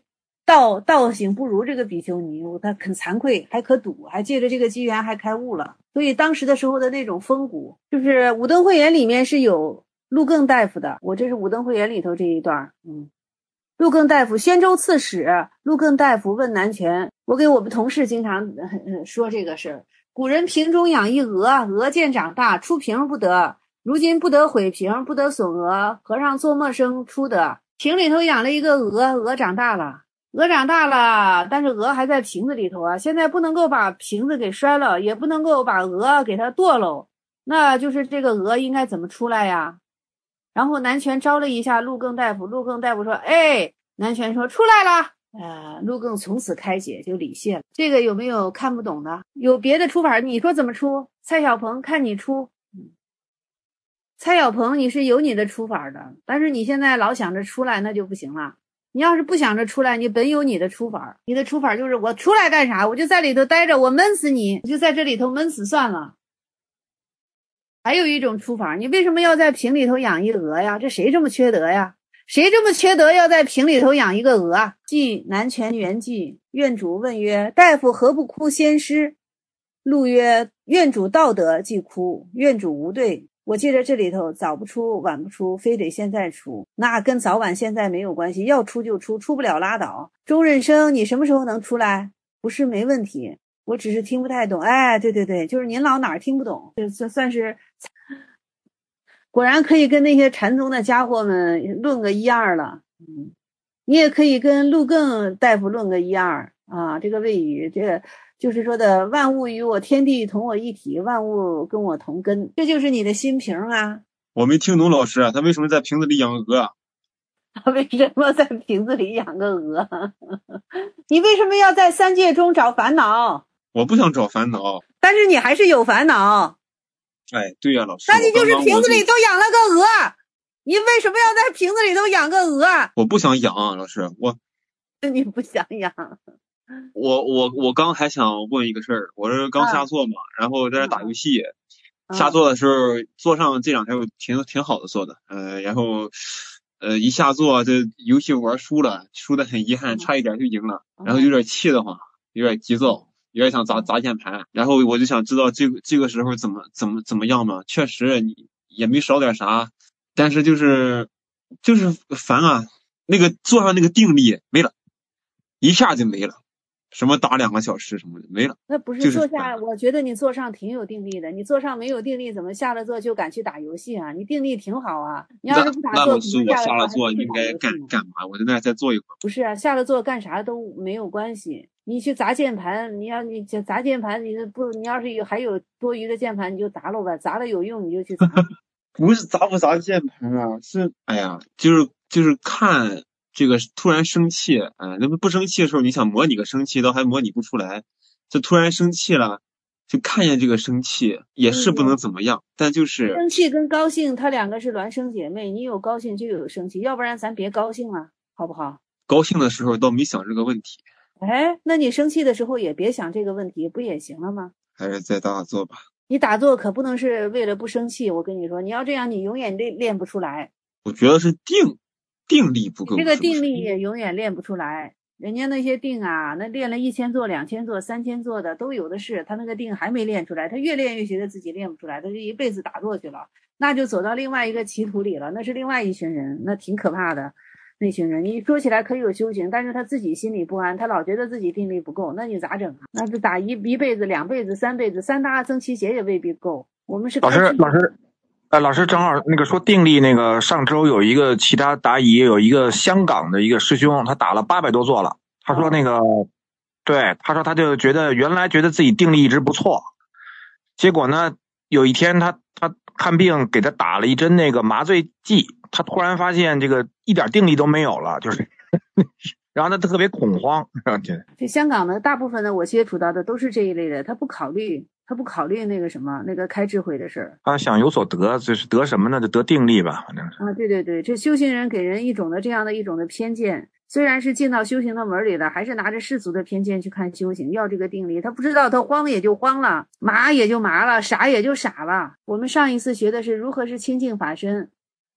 道行不如这个比丘尼，他很惭愧，还可睹，还借着这个机缘还开悟了。所以当时的时候的那种风骨，就是武登慧眼里面是有陆更大夫的，我这是武登慧眼里头这一段。陆更大夫，仙州刺史陆更大夫问南泉，我给我们同事经常说这个事儿。古人瓶中养一鹅，鹅见长大，出瓶不得。如今不得毁瓶，不得损鹅，和尚做陌生出的。瓶里头养了一个鹅，鹅长大了，但是鹅还在瓶子里头啊。现在不能够把瓶子给摔了，也不能够把鹅给它剁了，那就是这个鹅应该怎么出来呀？然后南泉招了一下陆更大夫，陆更大夫说：“哎。”南泉说：“出来了。”陆更从此开解，就礼谢了。这个有没有看不懂的？有别的出法？你说怎么出？蔡小鹏看你出。蔡小鹏你是有你的出法的，但是你现在老想着出来那就不行了。你要是不想着出来，你本有你的出法，你的出法就是我出来干啥？我就在里头待着，我闷死你，我就在这里头闷死算了。还有一种出法，你为什么要在瓶里头养一鹅呀？这谁这么缺德呀？谁这么缺德要在瓶里头养一个鹅啊？记南泉元记，院主问曰：“大夫何不哭先师？”陆曰：“院主道德即哭，院主无对。我记着这里头早不出晚不出，非得现在出，那跟早晚现在没有关系，要出就出，出不了拉倒。钟任生，你什么时候能出来？不是没问题，我只是听不太懂。哎，对对对，就是您老哪儿听不懂，这算是。”果然可以跟那些禅宗的家伙们论个一二了。你也可以跟陆更大夫论个一二啊。这个谓语，这个就是说的万物与我，天地同我一体，万物跟我同根，这就是你的心瓶啊。 我没听懂老师啊，他为什么在瓶子里养鹅啊？ 他为什么在瓶子里养个鹅？你为什么要在三界中找烦恼？ 我不想找烦恼， 但是你还是有烦恼。 哎，对呀，老师， 那你就是瓶子里都养了个鹅，你为什么要在瓶子里头养个鹅？ 我不想养，老师， 你不想养？ 我刚还想问一个事儿，我是刚下座嘛，然后在这打游戏，下座的时候座上这两天挺好的做的，然后一下座这游戏玩输了，输的很遗憾，差一点就赢了，然后有点气得慌，有点急躁。有点想砸键盘，然后我就想知道这个时候怎么样嘛？确实你也没少点啥，但是就是烦啊！那个座上那个定力没了，一下就没了，什么打2个小时什么的没了。 那不是坐下，我觉得你座上挺有定力的。你座上没有定力，怎么下了座就敢去打游戏啊？你定力挺好啊。你要是不打坐， 那我下了座应该干嘛？我在那再坐一会儿。 不是啊，下了座干啥都没有关系。你去砸键盘，你砸键盘，你要是还有多余的键盘，你就砸了吧，砸了有用你就去砸。 不是砸不砸键盘啊，是哎呀，就是看这个突然生气，那不生气的时候，你想模拟个生气都还模拟不出来，这突然生气了，就看见这个生气也是不能怎么样，但就是生气跟高兴，它两个是孪生姐妹，你有高兴就有生气，要不然咱别高兴了，好不好？ 高兴的时候倒没想这个问题。 哎，那你生气的时候也别想这个问题，不也行了吗？ 还是再打坐吧。 你打坐可不能是为了不生气，我跟你说，你要这样，你永远练不出来。 我觉得是定力不够， 这个定力也永远练不出来。人家那些定啊，那练了1000座、2000座、3000座的都有的是，他那个定还没练出来，他越练越觉得自己练不出来，他就一辈子打坐去了，那就走到另外一个歧途里了，那是另外一群人，那挺可怕的。那群人你说起来可以有修行，但是他自己心里不安，他老觉得自己定力不够，那你咋整啊？那就打一辈子、2辈子、3辈子，3大阿僧祇劫也未必够。我们是老师正好那个说定力，那个上周有一个其他答疑，有一个香港的一个师兄，他打了800多座了。他说那个，对，他说他就原来觉得自己定力一直不错，结果呢，有一天他看病给他打了一针那个麻醉剂，他突然发现这个一点定力都没有了，就是然后他特别恐慌。 这香港的大部分的我接触到的都是这一类的，他不考虑那个什么那个开智慧的事儿， 他想有所得，就是得什么呢？就得定力吧，反正是啊，对对对，这修行人给人一种的这样的一种的偏见，虽然是进到修行的门里了，还是拿着世俗的偏见去看修行，要这个定力，他不知道他慌也就慌了，麻也就麻了，傻也就傻了。我们上一次学的是如何是清净法身，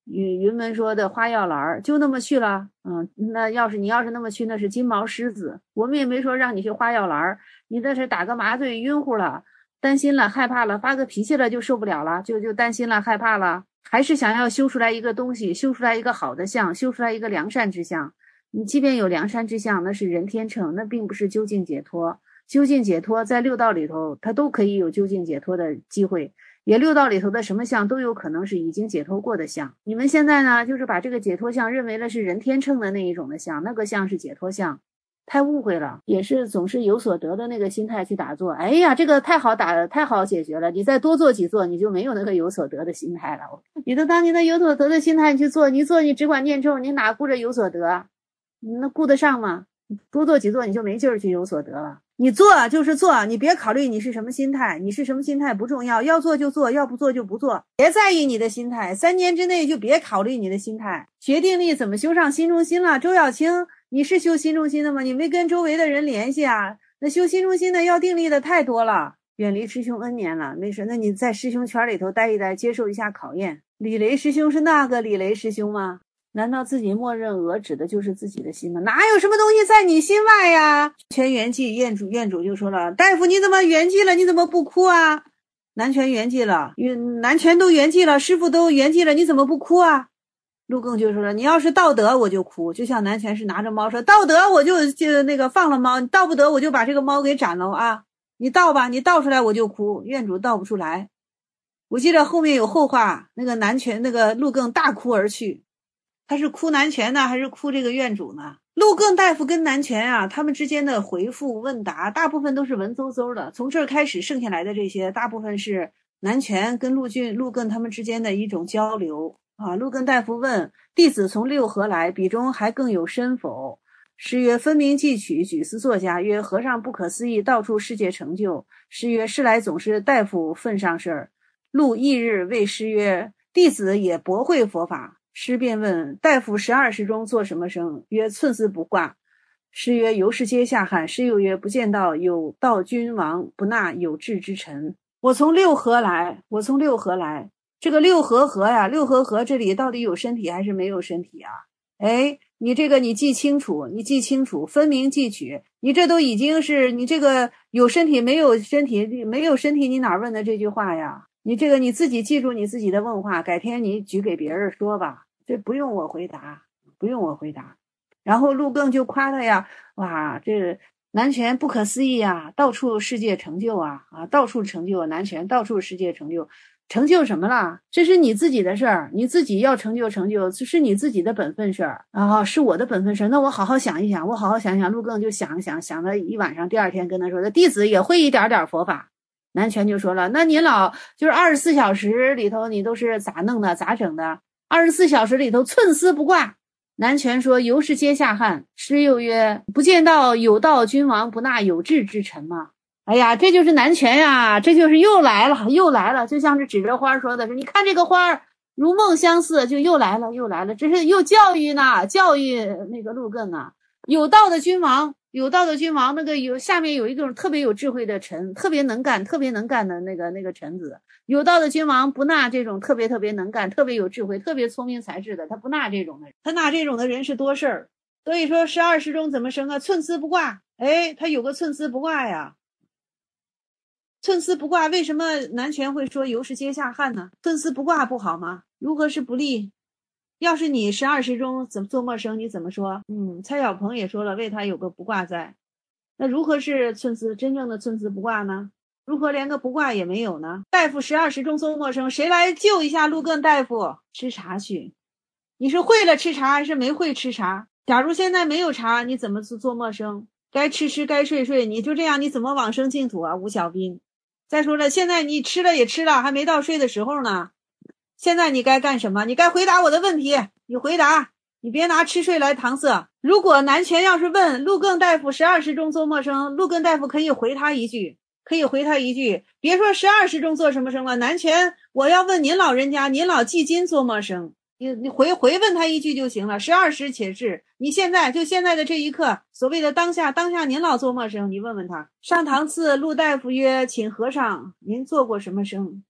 云门说的花药篮就那么去了。那你要是那么去，那是金毛狮子。我们也没说让你去花药篮，你那是打个麻醉晕乎了，担心了害怕了，发个脾气了就受不了了，就担心了害怕了，还是想要修出来一个东西，修出来一个好的相，修出来一个良善之相。你即便有良善之相，那是人天秤，那并不是究竟解脱。究竟解脱在六道里头，它都可以有究竟解脱的机会，也六道里头的什么相都有可能是已经解脱过的相。你们现在呢，就是把这个解脱相认为了是人天秤的那一种的相，那个相是解脱相，太误会了，也是总是有所得的那个心态去打坐。哎呀，这个太好打了，太好解决了，你再多做几做，你就没有那个有所得的心态了。你都当你的有所得的心态去做，你做你只管念咒，你哪顾着有所得？你那顾得上吗？多做几做你就没劲儿去有所得了。你做就是做，你别考虑你是什么心态，你是什么心态不重要，要做就做，要不做就不做，别在意你的心态，3年之内就别考虑你的心态。学定力怎么修上心中心了？周小青，你是修心中心的吗？你没跟周围的人联系啊？那修心中心的要定力的太多了，远离师兄 N 年了，没事，那你在师兄圈里头待一待，接受一下考验。李雷师兄是那个李雷师兄吗？难道自己默认俄指的就是自己的心吗？哪有什么东西在你心外呀？全圆寂院主就说了，大夫你怎么圆寂了？你怎么不哭啊？南拳圆寂了，南拳都圆寂了，师傅都圆寂了，你怎么不哭啊？陆更就说了，你要是道德我就哭，就像南拳是拿着猫说，道德我就那个放了猫，你道不得我就把这个猫给斩了啊！你道吧，你道出来我就哭。院主道不出来，我记得后面有后话，那个南拳那个陆更大哭而去。他是哭南拳呢，还是哭这个院主呢？陆更大夫跟南拳啊，他们之间的回复问答，大部分都是文绉绉的。从这儿开始剩下来的这些，大部分是南拳跟陆更他们之间的一种交流啊。陆更大夫问弟子从六合来，彼中还更有身否？师曰：分明记取，举思作家。曰：和尚不可思议，到处世界成就。师曰：是来总是大夫份上事儿。陆翌日谓师曰：弟子也博会佛法。师便问大夫12时中做什么生？曰：寸丝不挂。师曰：由是皆下汉。师又曰：不见道有道君王，不纳有志之臣。我从六合来，这个六合呀，六合这里到底有身体还是没有身体啊？哎，你这个你记清楚，分明记取，你这都已经是你这个有身体没有身体，你哪问的这句话呀？你这个你自己记住你自己的问话，改天你举给别人说吧，这不用我回答。然后陆更就夸他呀，哇，这南拳不可思议啊，到处世界成就啊，到处成就，南拳到处世界成就，成就什么了？这是你自己的事儿，你自己要成就，这是你自己的本分事儿啊，是我的本分事儿。那我好好想一想，陆更就想了一晚上，第二天跟他说的，弟子也会一点点佛法。南拳就说了，那您老就是24小时里头你都是咋弄的咋整的？24小时里头寸丝不挂。南拳说，由是皆下汉。师又曰：不见道有道君王，不纳有志之臣吗？哎呀，这就是南拳呀，这就是又来了，就像是指着花说的是，你看这个花如梦相似，就又来了，这是又教育那个陆更啊，有道的君王，那个下面有一个特别有智慧的臣，特别能干的那个臣子。有道的君王不纳这种特别能干、特别有智慧、特别聪明才智的，他不纳这种的人，他纳这种的人是多事儿。所以说12时中怎么生啊？寸丝不挂。哎，他有个寸丝不挂呀。寸丝不挂，为什么南拳会说由是皆下汉呢？寸丝不挂不好吗？如何是不利？要是你12时中怎么做陌生，你怎么说？蔡小鹏也说了，为他有个不挂在。那如何是真正的寸丝不挂呢？如何连个不挂也没有呢？大夫12时中做陌生，谁来救一下陆更大夫？吃茶去。你是会了吃茶还是没会吃茶？假如现在没有茶，你怎么做陌生？该吃该睡，你就这样，你怎么往生净土啊？吴小斌。再说了，现在你吃了也吃了，还没到睡的时候呢。现在你该干什么？你该回答我的问题，你回答，你别拿吃睡来搪塞。如果南拳要是问陆更大夫12时中做陌生，陆更大夫可以回他一句，别说12时中做什么生了，南拳我要问您老人家，您老迄今做陌生，你回问他一句就行了。12时且至，你现在的这一刻，所谓的当下您老做陌生，你问问他。上堂次陆大夫曰：请和尚您做过什么生？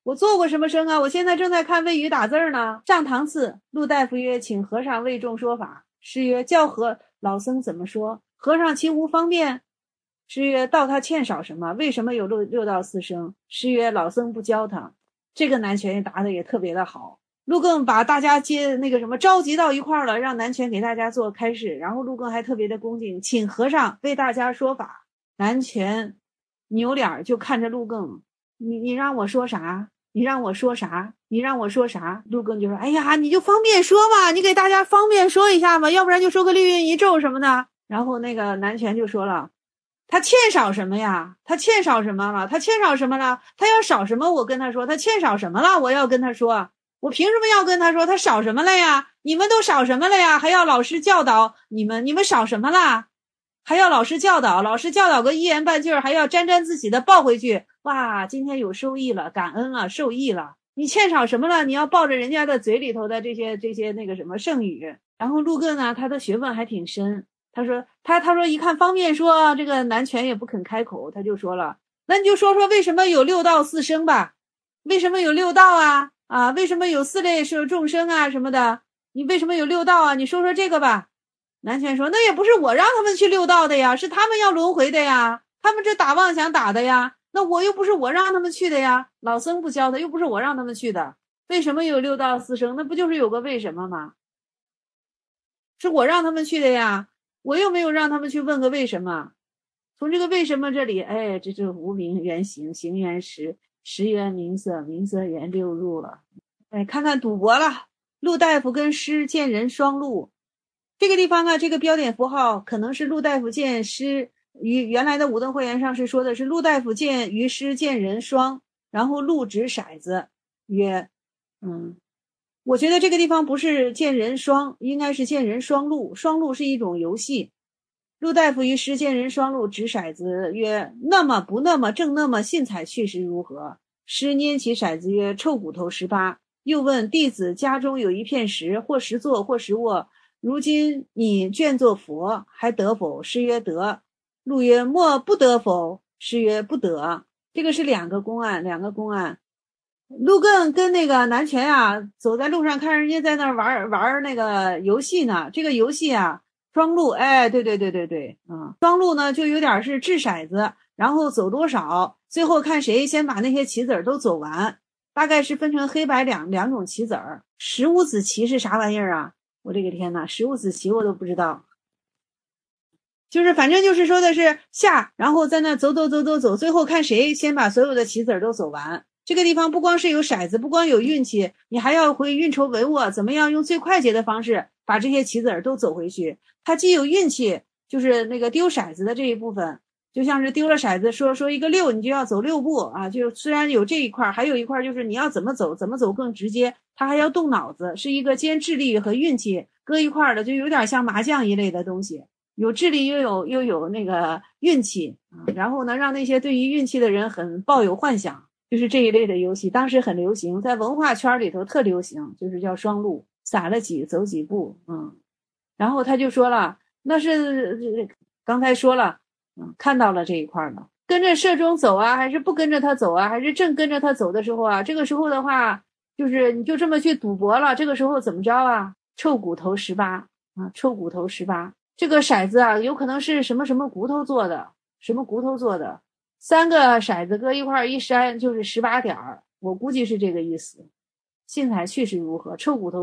我做过什么生啊？我现在正在看魏语打字呢。上堂次，陆大夫曰：请和尚为众说法。师曰：教和老僧怎么说？和尚其无方便？师曰：道他欠少什么？为什么有六道四生？师曰：老僧不教他。这个南拳答的也特别的好。陆更把大家召集到一块儿了，让南拳给大家做开示，然后陆更还特别的恭敬，请和尚为大家说法。南拳扭脸就看着陆更，你让我说啥？你让我说啥？你让我说啥？陆更就说：哎呀，你就方便说嘛，你给大家方便说一下嘛，要不然就说个六运一咒什么的。然后那个南拳就说了，他欠少什么呀？他欠少什么了？他欠少什么了？他要少什么？我跟他说，他欠少什么了？我要跟他说，我凭什么要跟他说他少什么了呀？你们都少什么了呀？还要老师教导你们少什么啦？还要老师教导个一言半句，还要沾沾自喜的抱回去。哇，今天有收益了，感恩啊，受益了。你欠少什么了？你要抱着人家的嘴里头的这些那个什么圣语。然后陆更呢，他的学问还挺深。他说一看方便说，这个南拳也不肯开口，他就说了，那你就说说为什么有六道四生吧？为什么有六道啊？啊，为什么有四类是众生啊什么的？你为什么有六道啊？你说说这个吧。南拳说，那也不是我让他们去六道的呀，是他们要轮回的呀，他们这打妄想打的呀，那我又不是我让他们去的呀，老僧不教他，又不是我让他们去的，为什么有六道四生？那不就是有个为什么吗？是我让他们去的呀，我又没有让他们去问个为什么。从这个为什么这里，哎，这就无名缘行，行缘识，识缘名色，名色缘六入了。哎，看看赌博了，陆大夫跟师见人双陆。这个地方啊，这个标点符号可能是陆大夫见师，与原来的武登会员上是说的是陆大夫见于师见人双，然后陆指骰子曰，我觉得这个地方不是见人双，应该是见人双陆，双陆是一种游戏。陆大夫于师见人双陆，指骰子曰，那么不那么正那么信采去时如何？师拈起骰子曰，臭骨头18。又问弟子家中有一片石，或石座或石卧，如今你卷作佛，还得否？师曰得。陆曰莫不得否？师曰不得。这个是两个公案。陆更跟那个南拳啊，走在路上看人家在那玩那个游戏呢。这个游戏啊，双陆，哎，对，双陆呢就有点是掷骰子，然后走多少，最后看谁先把那些棋子都走完。大概是分成黑白两种棋子儿。15子棋是啥玩意儿啊？我这个天哪，15子棋我都不知道。就是反正就是说的是下，然后在那走，最后看谁先把所有的棋子都走完。这个地方不光是有骰子，不光有运气，你还要会运筹帷幄，怎么样用最快捷的方式把这些棋子都走回去。它既有运气，就是那个丢骰子的这一部分，就像是丢了骰子，说一个6，你就要走6步啊。就虽然有这一块，还有一块就是你要怎么走更直接，它还要动脑子，是一个兼智力和运气搁一块的，就有点像麻将一类的东西，有智力又有那个运气啊。然后呢，让那些对于运气的人很抱有幻想，就是这一类的游戏，当时很流行，在文化圈里头特流行，就是叫双陆，撒了走几步，然后他就说了，那是刚才说了。看到了这一块了，跟着社中走啊，还是不跟着他走啊，还是正跟着他走的时候啊，这个时候的话，就是你就这么去赌博了，这个时候怎么着啊？臭骨头18啊，臭骨头18，这个骰子啊，有可能是什么骨头做的，3个骰子搁一块一筛就是18点，我估计是这个意思。信采去是如何？臭骨头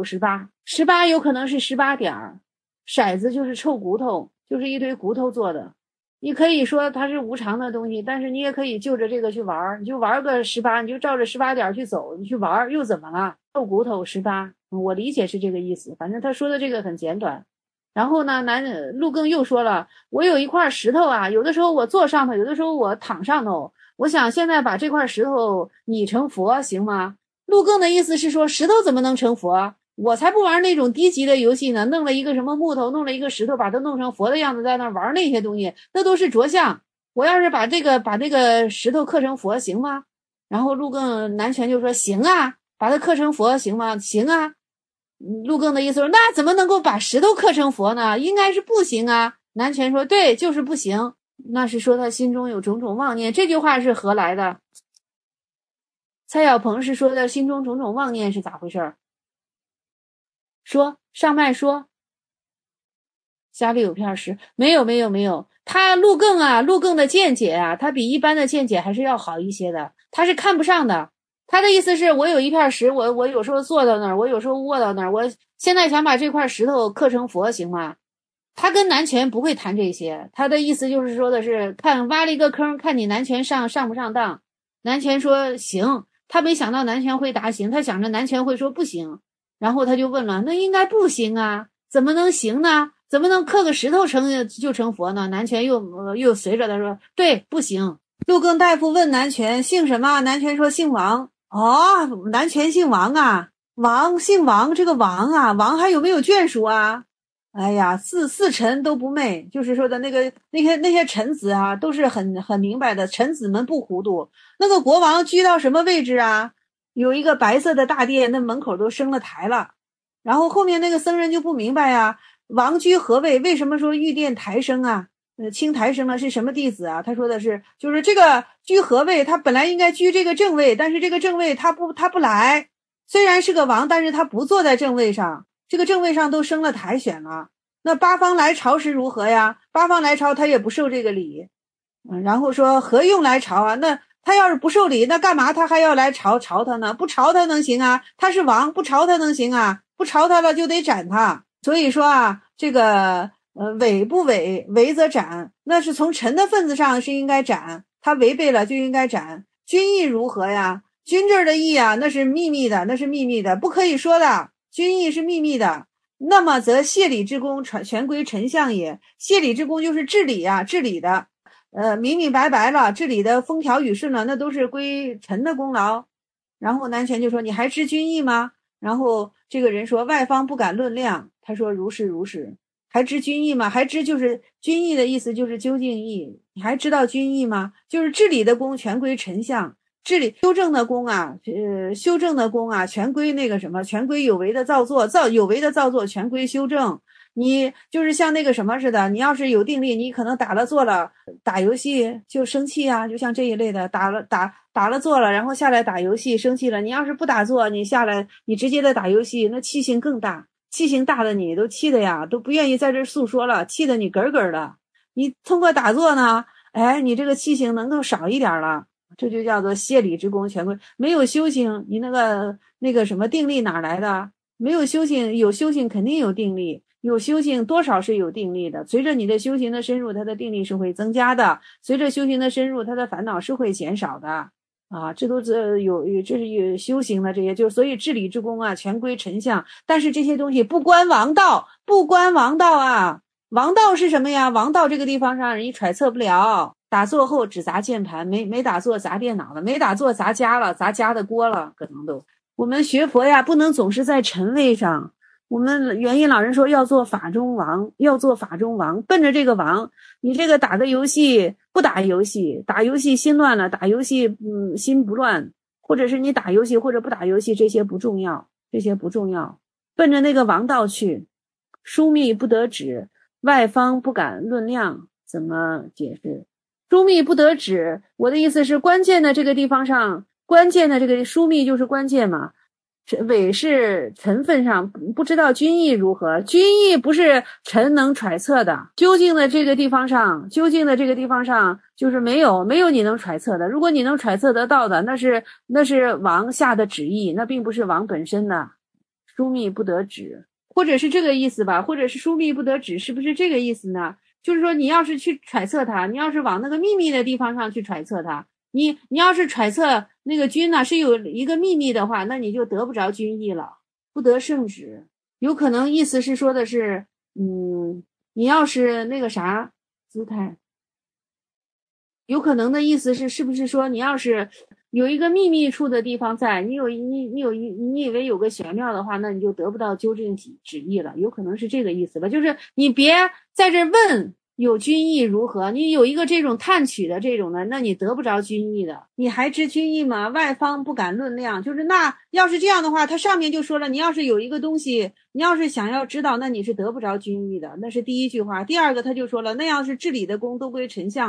18有可能是18点，骰子就是臭骨头，就是一堆骨头做的。你可以说它是无常的东西，但是你也可以就着这个去玩，你就玩个18，你就照着18点去走，你去玩又怎么了？臭骨头18，我理解是这个意思，反正他说的这个很简短。然后呢，陆更又说了，我有一块石头啊，有的时候我坐上头，有的时候我躺上头，我想现在把这块石头拟成佛行吗？陆更的意思是说，石头怎么能成佛？我才不玩那种低级的游戏呢，弄了一个什么木头，弄了一个石头，把它弄成佛的样子，在那玩那些东西，那都是着相。我要是把这个石头刻成佛行吗？然后陆更南拳就说行啊，把它刻成佛行吗？行啊。陆更的意思说，那怎么能够把石头刻成佛呢？应该是不行啊。南拳说，对，就是不行。那是说他心中有种种妄念，这句话是何来的？ 蔡小鹏是说的心中种种妄念是咋回事？说上麦说家里有片石，没有，他陆更的见解啊，他比一般的见解还是要好一些的，他是看不上的。他的意思是我有一片石，我有时候坐到那儿，我有时候卧到那儿，我现在想把这块石头刻成佛，行吗？他跟南拳不会谈这些，他的意思就是说的是看挖了一个坑，看你南拳上不上当。南拳说行，他没想到南拳会答行，他想着南拳会说不行，然后他就问了，那应该不行啊，怎么能行呢？怎么能刻个石头就成佛呢？南拳又随着他说对，不行。陆更大夫问南拳姓什么，南拳说姓王。哦，南拳姓王啊，姓王，这个王啊，王还有没有眷属啊？哎呀，四臣都不昧，就是说的那些臣子啊，都是很明白的，臣子们不糊涂。那个国王居到什么位置啊？有一个白色的大殿，那门口都升了台了。然后后面那个僧人就不明白啊，王居何位？为什么说御殿台升啊？清台升了是什么弟子啊？他说的是，就是这个居何位，他本来应该居这个正位，但是这个正位他不来，虽然是个王，但是他不坐在正位上，这个正位上都升了台选了。那八方来朝时如何呀？八方来朝他也不受这个礼。然后说何用来朝啊？那他要是不受礼，那干嘛他还要来朝他呢？不朝他能行啊？他是王，不朝他能行啊？不朝他了就得斩他。所以说啊，这个违不违？违则斩，那是从臣的份子上是应该斩，他违背了就应该斩。君意如何呀？君这儿的意啊，那是秘密的，不可以说的。君意是秘密的，那么则谢礼之功全归丞相也。谢礼之功就是治理啊，治理的，明白了，治理的风调雨顺了，那都是归臣的功劳。然后南权就说：“你还知君意吗？”然后这个人说：“外方不敢论量。”他说：“如是。”还知君意吗？还知就是君意的意思，就是究竟意。你还知道君意吗？就是治理的功全归丞相，治理修正的功啊，全归那个什么，全归有为的造作，全归修正。你就是像那个什么似的，你要是有定力，你可能打了坐了，打游戏就生气啊，就像这一类的，打了坐了，然后下来打游戏生气了。你要是不打坐，你下来你直接的打游戏，那气性更大。气性大的你都气的呀，都不愿意在这诉说了，气的你咯咯的。你通过打坐呢，哎，你这个气性能够少一点了，这就叫做谢礼之功全归。没有修行，你那个什么定力哪来的？没有修行，有修行肯定有定力，有修行多少是有定力的。随着你的修行的深入，它的定力是会增加的；随着修行的深入，它的烦恼是会减少的。啊，这都是这是有修行的，这些就所以治理之功啊，全归丞相。但是这些东西不关王道啊。王道是什么呀？王道这个地方上人家揣测不了。打坐后只砸键盘，没打坐砸电脑了，没打坐砸家了，砸家的锅了，可能都。我们学佛呀，不能总是在臣位上。我们元音老人说要做法中王，奔着这个王。你这个打个游戏不打游戏，打游戏心乱了，打游戏心不乱，或者是你打游戏或者不打游戏，这些不重要，奔着那个王道去。枢密不得止，外方不敢论量，怎么解释？枢密不得止，我的意思是关键的这个地方上，关键的这个枢密就是关键嘛。伪是臣分上不知道君意如何，君意不是臣能揣测的。究竟的这个地方上就是没有你能揣测的。如果你能揣测得到的，那是王下的旨意，那并不是王本身的。枢密不得止，或者是这个意思吧，或者是枢密不得止，是不是这个意思呢？就是说你要是去揣测它，你要是往那个秘密的地方上去揣测它，你要是揣测那个君呢是有一个秘密的话，那你就得不着君意了，不得圣旨。有可能意思是说的是，你要是那个啥姿态，有可能的意思是不是说你要是有一个秘密处的地方在，你以为有个玄妙的话，那你就得不到究竟旨意了，有可能是这个意思吧。就是你别在这问有君意如何，你有一个这种探取的这种的，那你得不着君意的。你还知君意吗？外方不敢论量，就是那要是这样的话，他上面就说了，你要是有一个东西，你要是想要知道，那你是得不着君意的，那是第一句话。第二个他就说了，那要是治理的功都归丞相了，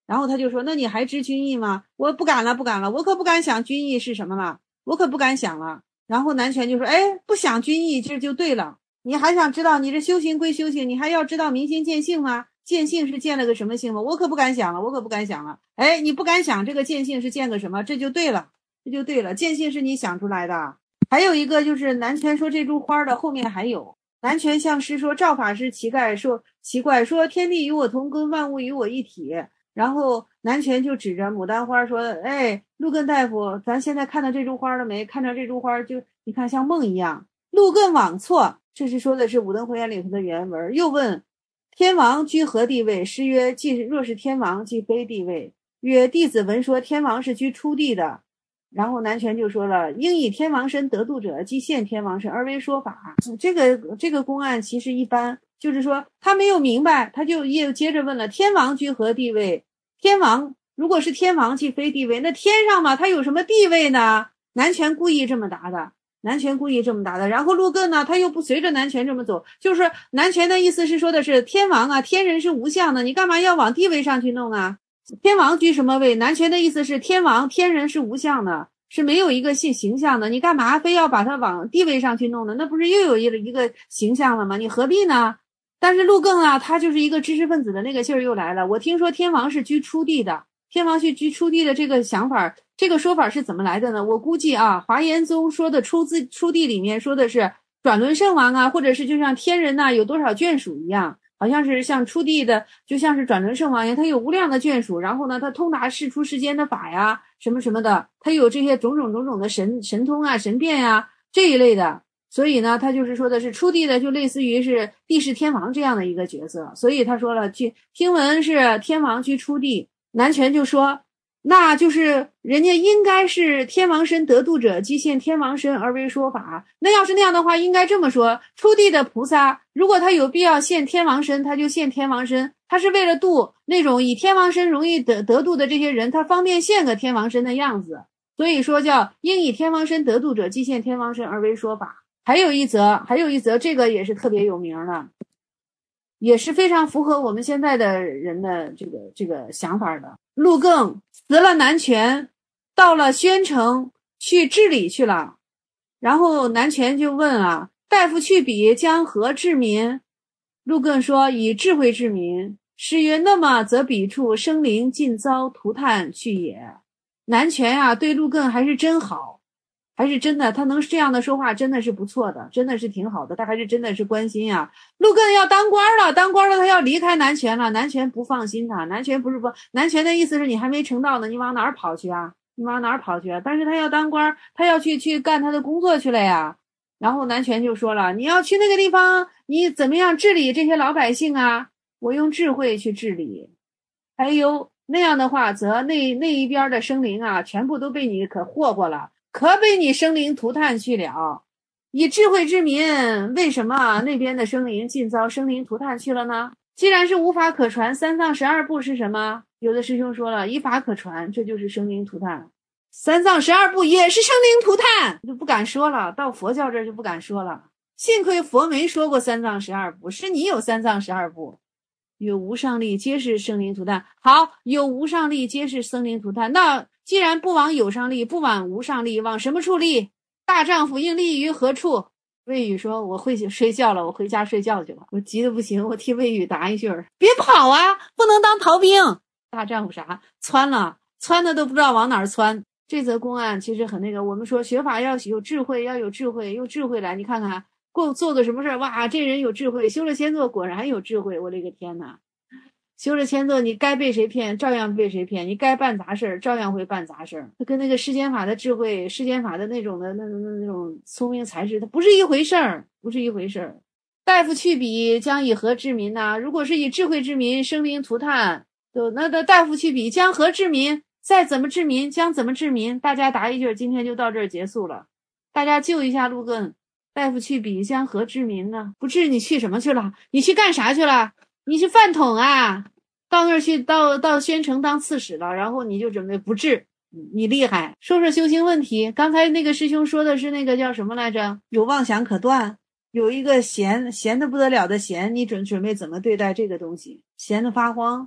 然后他就说，那你还知君意吗？我不敢了，不敢了，我可不敢想君意是什么了，我可不敢想了。然后南拳就说，哎，不想君意，这就对了。你还想知道，你这修行归修行，你还要知道明心见性吗？见性是见了个什么性吗？我可不敢想了，我可不敢想了。哎，你不敢想这个见性是见个什么，这就对了，这就对了。见性是你想出来的。还有一个就是南拳说这株花的后面还有，南拳向师说，赵法师奇怪说天地与我同根，万物与我一体。然后南拳就指着牡丹花说，哎，陆根大夫，咱现在看到这株花了没？看到这株花就你看像梦一样。陆根枉错，这是说的是武登回言里头的原文。又问天王居何地位？师曰，若是天王即非地位。曰，弟子闻说天王是居初地的。然后南拳就说了，应以天王身得度者，即现天王身而为说法。这个公案其实一般，就是说他没有明白，他就又接着问了，天王居何地位？天王如果是天王即非地位，那天上嘛，他有什么地位呢？南拳故意这么答的。然后陆艮呢，他又不随着南拳这么走，就是南拳的意思是说的是天王啊，天人是无相的，你干嘛要往地位上去弄啊？天王居什么位？南拳的意思是天王天人是无相的，是没有一个形象的，你干嘛非要把它往地位上去弄呢？那不是又有一个形象了吗？你何必呢？但是陆艮啊，他就是一个知识分子的那个劲儿又来了。我听说天王是居初地的，天王是居初地的这个想法，这个说法是怎么来的呢？我估计啊，华严宗说的初地里面说的是转轮圣王啊，或者是就像天人呐有多少眷属一样，好像是像初地的，就像是转轮圣王一样，他有无量的眷属，然后呢，他通达世出世间的法呀，什么什么的，他有这些种种的神通啊、神变呀这一类的。所以呢，他就是说的是初地的，就类似于是地势天王这样的一个角色。所以他说了，听闻是天王居初地，南拳就说，那就是人家应该是天王身得度者，即现天王身而为说法。那要是那样的话，应该这么说，初地的菩萨，如果他有必要现天王身，他就现天王身，他是为了度那种以天王身容易得度的这些人，他方便现个天王身的样子。所以说叫应以天王身得度者，即现天王身而为说法。还有一则，这个也是特别有名的，也是非常符合我们现在的人的这个想法的。陆艮辞了南拳，到了宣城去治理去了。然后南拳就问啊，大夫去彼将何治民？陆艮说，以智慧治民。师曰，那么则彼处生灵尽遭涂炭去也。南拳啊，对陆艮还是真好，还是真的，他能这样的说话真的是不错的，真的是挺好的，他还是真的是关心呀。陆艮要当官了，他要离开南拳了，南拳不放心他，南拳的意思是你还没成道呢，你往哪儿跑去啊？但是他要当官，他要去干他的工作去了呀。然后南拳就说了，你要去那个地方，你怎么样治理这些老百姓啊？我用智慧去治理。还有那样的话，则那一边的生灵啊，全部都被你可霍霍了，可被你生灵涂炭去了。以智慧之民，为什么那边的生灵尽遭生灵涂炭去了呢？既然是无法可传，三藏12部是什么？有的师兄说了，以法可传，这就是生灵涂炭。三藏12部也是生灵涂炭，就不敢说了，到佛教这儿就不敢说了。幸亏佛没说过三藏12部，是你有三藏12部。有无上力皆是生灵涂炭。好，有无上力皆是生灵涂炭。那既然不往有上力，不往无上力，往什么处立？大丈夫应立于何处？魏宇说，我会睡觉了，我回家睡觉去了。我急得不行，我替魏宇答一句，别跑啊，不能当逃兵。大丈夫啥？窜的都不知道往哪儿窜。这则公案其实很那个，我们说学法要有智慧，用智慧来，你看看做个什么事儿，哇，这人有智慧，修了千座果然有智慧，我这个天哪！修了千座，你该被谁骗照样被谁骗，你该办杂事照样会办杂事，它跟那个世间法的智慧，世间法的那种聪明才智，它不是一回事儿。大夫去彼将以何治民呢？如果是以智慧治民，生灵涂炭，那大夫去彼将何治民？再怎么治民，将怎么治民？大家答一句，今天就到这儿结束了。大家救一下陆艮。大夫去彼将何治民呢？不治你去什么去了？你去干啥去了？你是饭桶啊！到那儿去，到宣城当刺史了，然后你就准备不治，你厉害。说说修行问题，刚才那个师兄说的是那个叫什么来着？有妄想可断，有一个闲的不得了的闲，你准备怎么对待这个东西？闲得发慌，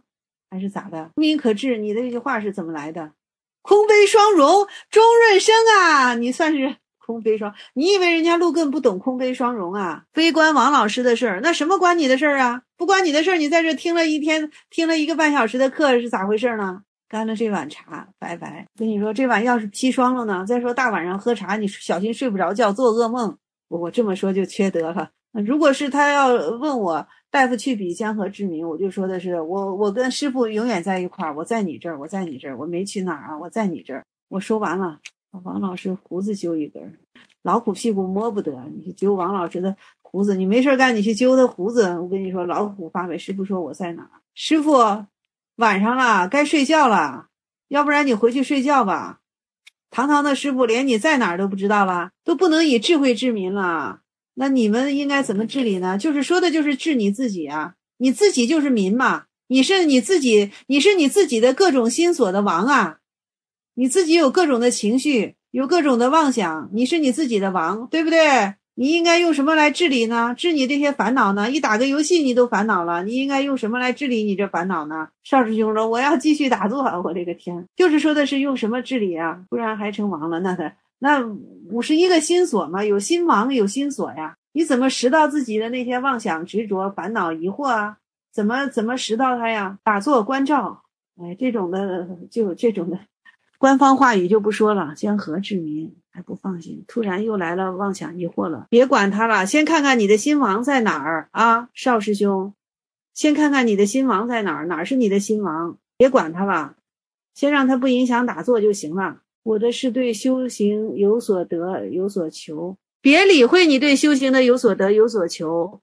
还是咋的？明可治，你的这句话是怎么来的？空悲双融，钟润生啊，你算是空悲双，你以为人家陆艮不懂空悲双融啊？非关王老师的事儿，那什么关你的事儿啊？不关你的事儿，你在这听了一天，听了1个半小时的课是咋回事呢？干了这碗茶，拜拜。跟你说，这碗要是砒霜了呢？再说大晚上喝茶，你小心睡不着觉，做噩梦。我这么说就缺德了。如果是他要问我大夫去彼江河志明，我就说的是我跟师傅永远在一块儿，我在你这儿，我在你这儿，我没去哪儿啊，我在你这儿。我说完了，王老师胡子揪一根，老虎屁股摸不得，你去揪王老师的胡子，你没事干，你去揪他胡子。我跟你说，老虎发尾，师傅说我在哪儿？师傅，晚上了，该睡觉了，要不然你回去睡觉吧。堂堂的师傅连你在哪儿都不知道了，都不能以智慧治民了。那你们应该怎么治理呢？就是说的就是治你自己啊，你自己就是民嘛，你是你自己的各种心所的王啊，你自己有各种的情绪，有各种的妄想，你是你自己的王，对不对？你应该用什么来治理呢？治你这些烦恼呢？一打个游戏你都烦恼了，你应该用什么来治理你这烦恼呢？邵师兄说我要继续打坐，我这个天，就是说的是用什么治理啊？不然还成王了，那51个心所嘛，有心王有心所呀，你怎么识到自己的那些妄想执着烦恼疑惑啊？怎么识到它呀？打坐观照，哎，这种的官方话语就不说了，江河治民还不放心，突然又来了妄想疑惑了，别管他了，先看看你的心王在哪儿啊，邵师兄，先看看你的心王在哪儿，哪儿是你的心王，别管他了，先让他不影响打坐就行了。我的是对修行有所得有所求，别理会你对修行的有所得有所求，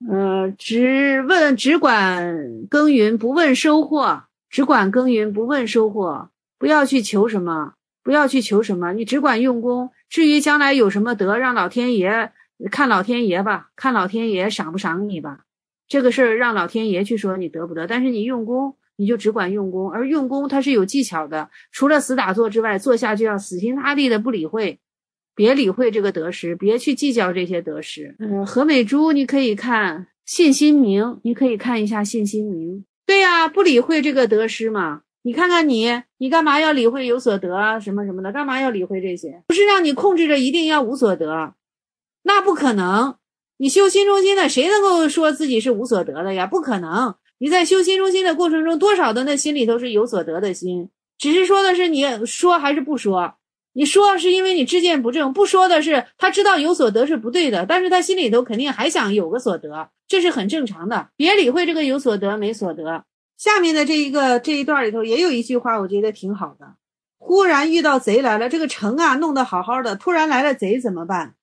只管耕耘不问收获，只管耕耘不问收获，不要去求什么，你只管用功，至于将来有什么得，让老天爷看老天爷吧，看老天爷赏不赏你吧，这个事儿让老天爷去说你得不得，但是你用功你就只管用功，而用功它是有技巧的，除了死打坐之外，坐下就要死心塌地的不理会，别理会这个得失，别去计较这些得失。何美珠你可以看信心明，你可以看一下信心明，对呀，不理会这个得失嘛。你看看你干嘛要理会有所得啊什么什么的，干嘛要理会这些？不是让你控制着一定要无所得，那不可能，你修心中心的谁能够说自己是无所得的呀？不可能，你在修心中心的过程中，多少的那心里头是有所得的心，只是说的是你说还是不说，你说是因为你知见不正，不说的是他知道有所得是不对的，但是他心里头肯定还想有个所得，这是很正常的，别理会这个有所得没所得。下面的这一段里头也有一句话我觉得挺好的，忽然遇到贼来了，这个城啊弄得好好的，突然来了贼怎么办？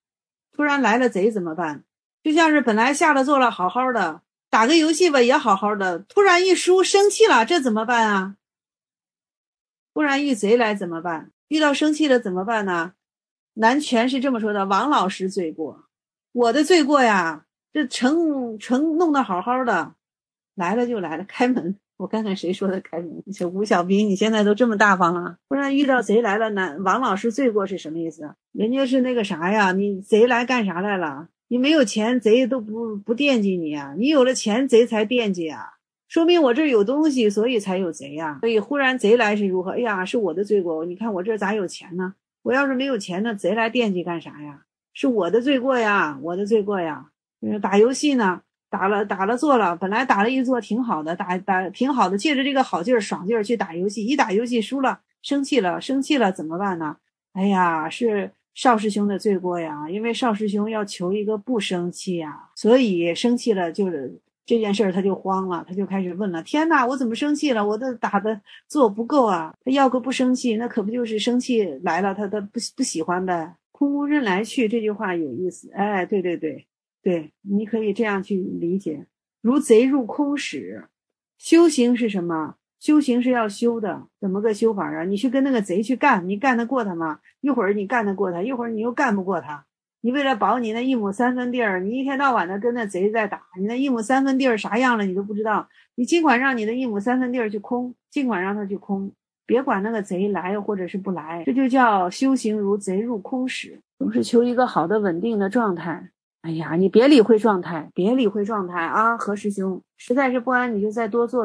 就像是本来下了坐了好好的，打个游戏吧也好好的，突然一输生气了，这怎么办啊？忽然遇贼来怎么办？遇到生气了怎么办呢？南拳是这么说的，王老师罪过，我的罪过呀，这城弄得好好的，来了就来了，开门，我看看谁说的开门。这吴小兵你现在都这么大方了，不然遇到贼来了呢？王老师罪过是什么意思？人家是那个啥呀，你贼来干啥来了？你没有钱贼都不惦记你啊，你有了钱贼才惦记啊，说明我这儿有东西所以才有贼啊。所以忽然贼来是如何？哎呀，是我的罪过，你看我这咋有钱呢？我要是没有钱呢，贼来惦记干啥呀？是我的罪过呀，打游戏呢，打了坐了，本来打了一坐挺好的，打挺好的，借着这个好劲儿爽劲儿去打游戏，一打游戏输了，生气了怎么办呢？哎呀，是邵师兄的罪过呀，因为邵师兄要求一个不生气呀，所以生气了就是这件事儿他就慌了，他就开始问了，天哪，我怎么生气了？我的打的坐不够啊，他要个不生气，那可不就是生气来了，他不喜欢呗。空无人来去这句话有意思，哎，对，你可以这样去理解，如贼入空使。修行是什么？修行是要修的，怎么个修法啊？你去跟那个贼去干，你干得过他吗？一会儿你干得过他，一会儿你又干不过他。你为了保你那1亩3分地儿，你一天到晚的跟那贼在打，你那1亩3分地儿啥样了你都不知道。你尽管让你的1亩3分地儿去空，尽管让他去空，别管那个贼来或者是不来，这就叫修行如贼入空使，总是求一个好的稳定的状态。哎呀，你别理会状态啊，何师兄，实在是不安你就再多坐坐，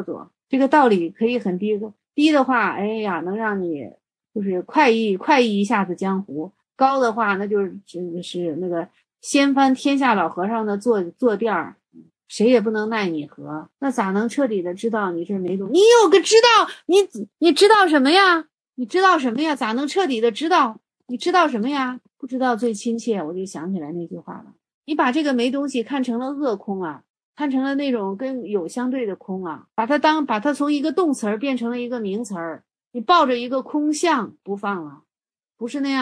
这个道理可以很低，低的话，哎呀，能让你就是快意一下子江湖；高的话，那就是那个掀翻天下老和尚的坐垫儿，谁也不能奈你何。那咋能彻底的知道你这没懂？你有个知道，你知道什么呀？你知道什么呀？咋能彻底的知道？你知道什么呀？不知道最亲切。我就想起来那句话了，你把这个没东西看成了恶空啊，看成了那种跟有相对的空啊，把它从一个动词儿变成了一个名词儿，你抱着一个空相不放了，不是那样。